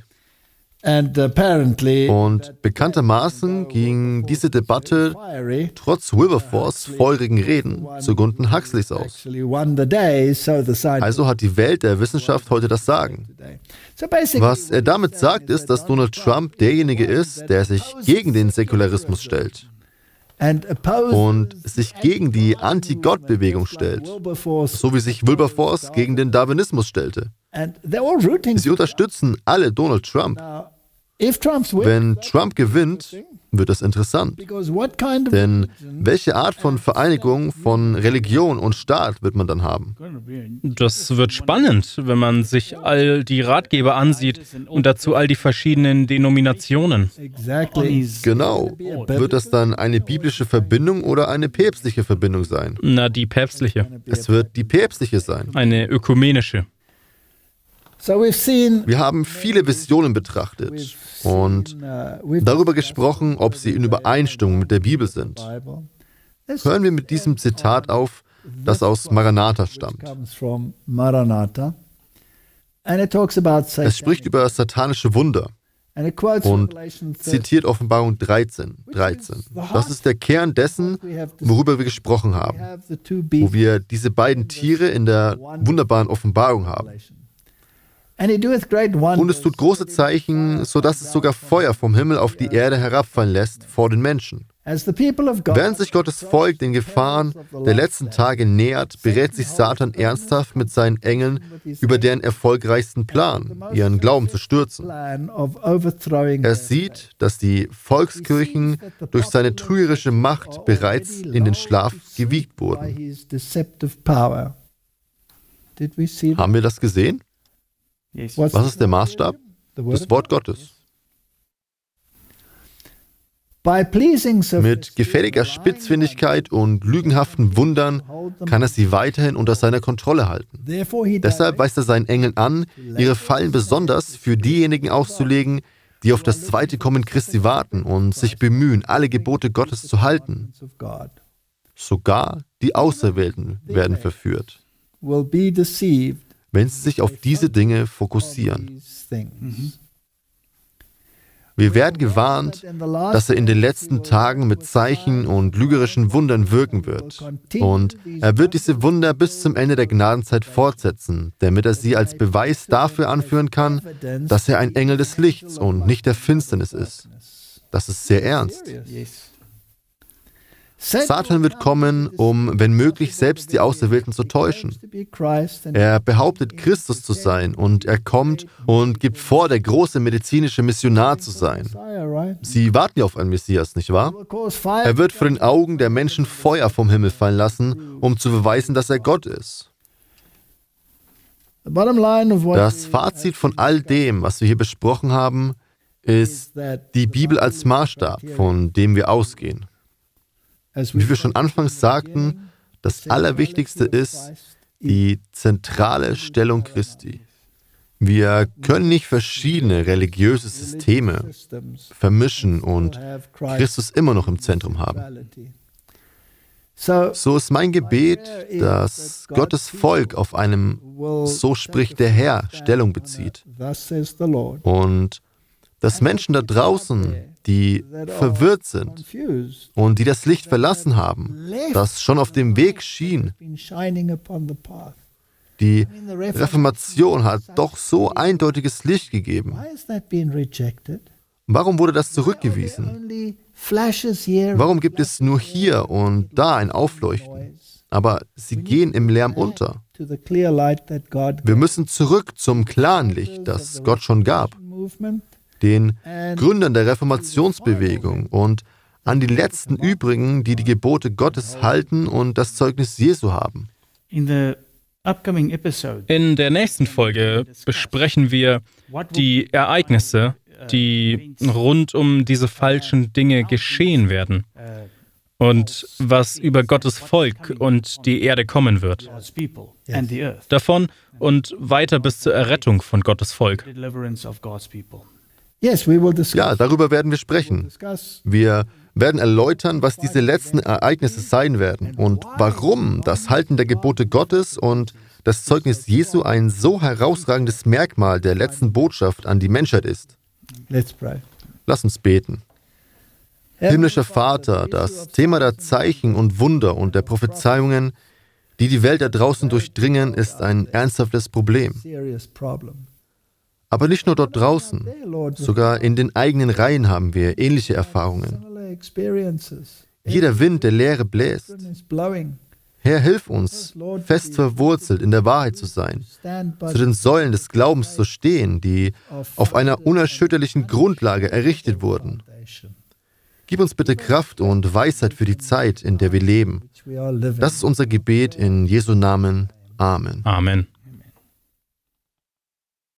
Und bekanntermaßen ging diese Debatte trotz Wilberforce feurigen Reden zugunsten Huxleys aus. Also hat die Welt der Wissenschaft heute das Sagen. Was er damit sagt, ist, dass Donald Trump derjenige ist, der sich gegen den Säkularismus stellt und sich gegen die Anti-Gott-Bewegung stellt, so wie sich Wilberforce gegen den Darwinismus stellte. Sie unterstützen alle Donald Trump. Wenn Trump gewinnt, wird das interessant. Denn welche Art von Vereinigung von Religion und Staat wird man dann haben? Das wird spannend, wenn man sich all die Ratgeber ansieht und dazu all die verschiedenen Denominationen. Genau. Wird das dann eine biblische Verbindung oder eine päpstliche Verbindung sein? Na, die päpstliche. Es wird die päpstliche sein. Eine ökumenische. Wir haben viele Visionen betrachtet und darüber gesprochen, ob sie in Übereinstimmung mit der Bibel sind. Hören wir mit diesem Zitat auf, das aus Maranatha stammt. Es spricht über satanische Wunder und zitiert Offenbarung 13. Das ist der Kern dessen, worüber wir gesprochen haben, wo wir diese beiden Tiere in der wunderbaren Offenbarung haben. Und es tut große Zeichen, sodass es sogar Feuer vom Himmel auf die Erde herabfallen lässt vor den Menschen. Während sich Gottes Volk den Gefahren der letzten Tage nähert, berät sich Satan ernsthaft mit seinen Engeln über deren erfolgreichsten Plan, ihren Glauben zu stürzen. Er sieht, dass die Volkskirchen durch seine trügerische Macht bereits in den Schlaf gewiegt wurden. Haben wir das gesehen? Was ist der Maßstab? Das Wort Gottes. Mit gefälliger Spitzfindigkeit und lügenhaften Wundern kann er sie weiterhin unter seiner Kontrolle halten. Deshalb weist er seinen Engeln an, ihre Fallen besonders für diejenigen auszulegen, die auf das zweite Kommen Christi warten und sich bemühen, alle Gebote Gottes zu halten. Sogar die Auserwählten werden verführt, wenn sie sich auf diese Dinge fokussieren. Wir werden gewarnt, dass er in den letzten Tagen mit Zeichen und lügerischen Wundern wirken wird. Und er wird diese Wunder bis zum Ende der Gnadenzeit fortsetzen, damit er sie als Beweis dafür anführen kann, dass er ein Engel des Lichts und nicht der Finsternis ist. Das ist sehr ernst. Satan wird kommen, um, wenn möglich, selbst die Auserwählten zu täuschen. Er behauptet, Christus zu sein, und er kommt und gibt vor, der große medizinische Missionar zu sein. Sie warten ja auf einen Messias, nicht wahr? Er wird vor den Augen der Menschen Feuer vom Himmel fallen lassen, um zu beweisen, dass er Gott ist. Das Fazit von all dem, was wir hier besprochen haben, ist die Bibel als Maßstab, von dem wir ausgehen. Wie wir schon anfangs sagten, das Allerwichtigste ist die zentrale Stellung Christi. Wir können nicht verschiedene religiöse Systeme vermischen und Christus immer noch im Zentrum haben. So ist mein Gebet, dass Gottes Volk auf einem "So spricht der Herr" Stellung bezieht und dass Menschen da draußen, die verwirrt sind und die das Licht verlassen haben, das schon auf dem Weg schien. Die Reformation hat doch so eindeutiges Licht gegeben. Warum wurde das zurückgewiesen? Warum gibt es nur hier und da ein Aufleuchten? Aber sie gehen im Lärm unter. Wir müssen zurück zum klaren Licht, das Gott schon gab, den Gründern der Reformationsbewegung und an die letzten übrigen, die die Gebote Gottes halten und das Zeugnis Jesu haben. In der nächsten Folge besprechen wir die Ereignisse, die rund um diese falschen Dinge geschehen werden und was über Gottes Volk und die Erde kommen wird. Davon und weiter bis zur Errettung von Gottes Volk. Ja, darüber werden wir sprechen. Wir werden erläutern, was diese letzten Ereignisse sein werden und warum das Halten der Gebote Gottes und das Zeugnis Jesu ein so herausragendes Merkmal der letzten Botschaft an die Menschheit ist. Lass uns beten. Himmlischer Vater, das Thema der Zeichen und Wunder und der Prophezeiungen, die die Welt da draußen durchdringen, ist ein ernsthaftes Problem. Aber nicht nur dort draußen, sogar in den eigenen Reihen haben wir ähnliche Erfahrungen. Jeder Wind, der Lehre bläst. Herr, hilf uns, fest verwurzelt in der Wahrheit zu sein, zu den Säulen des Glaubens zu stehen, die auf einer unerschütterlichen Grundlage errichtet wurden. Gib uns bitte Kraft und Weisheit für die Zeit, in der wir leben. Das ist unser Gebet in Jesu Namen. Amen. Amen.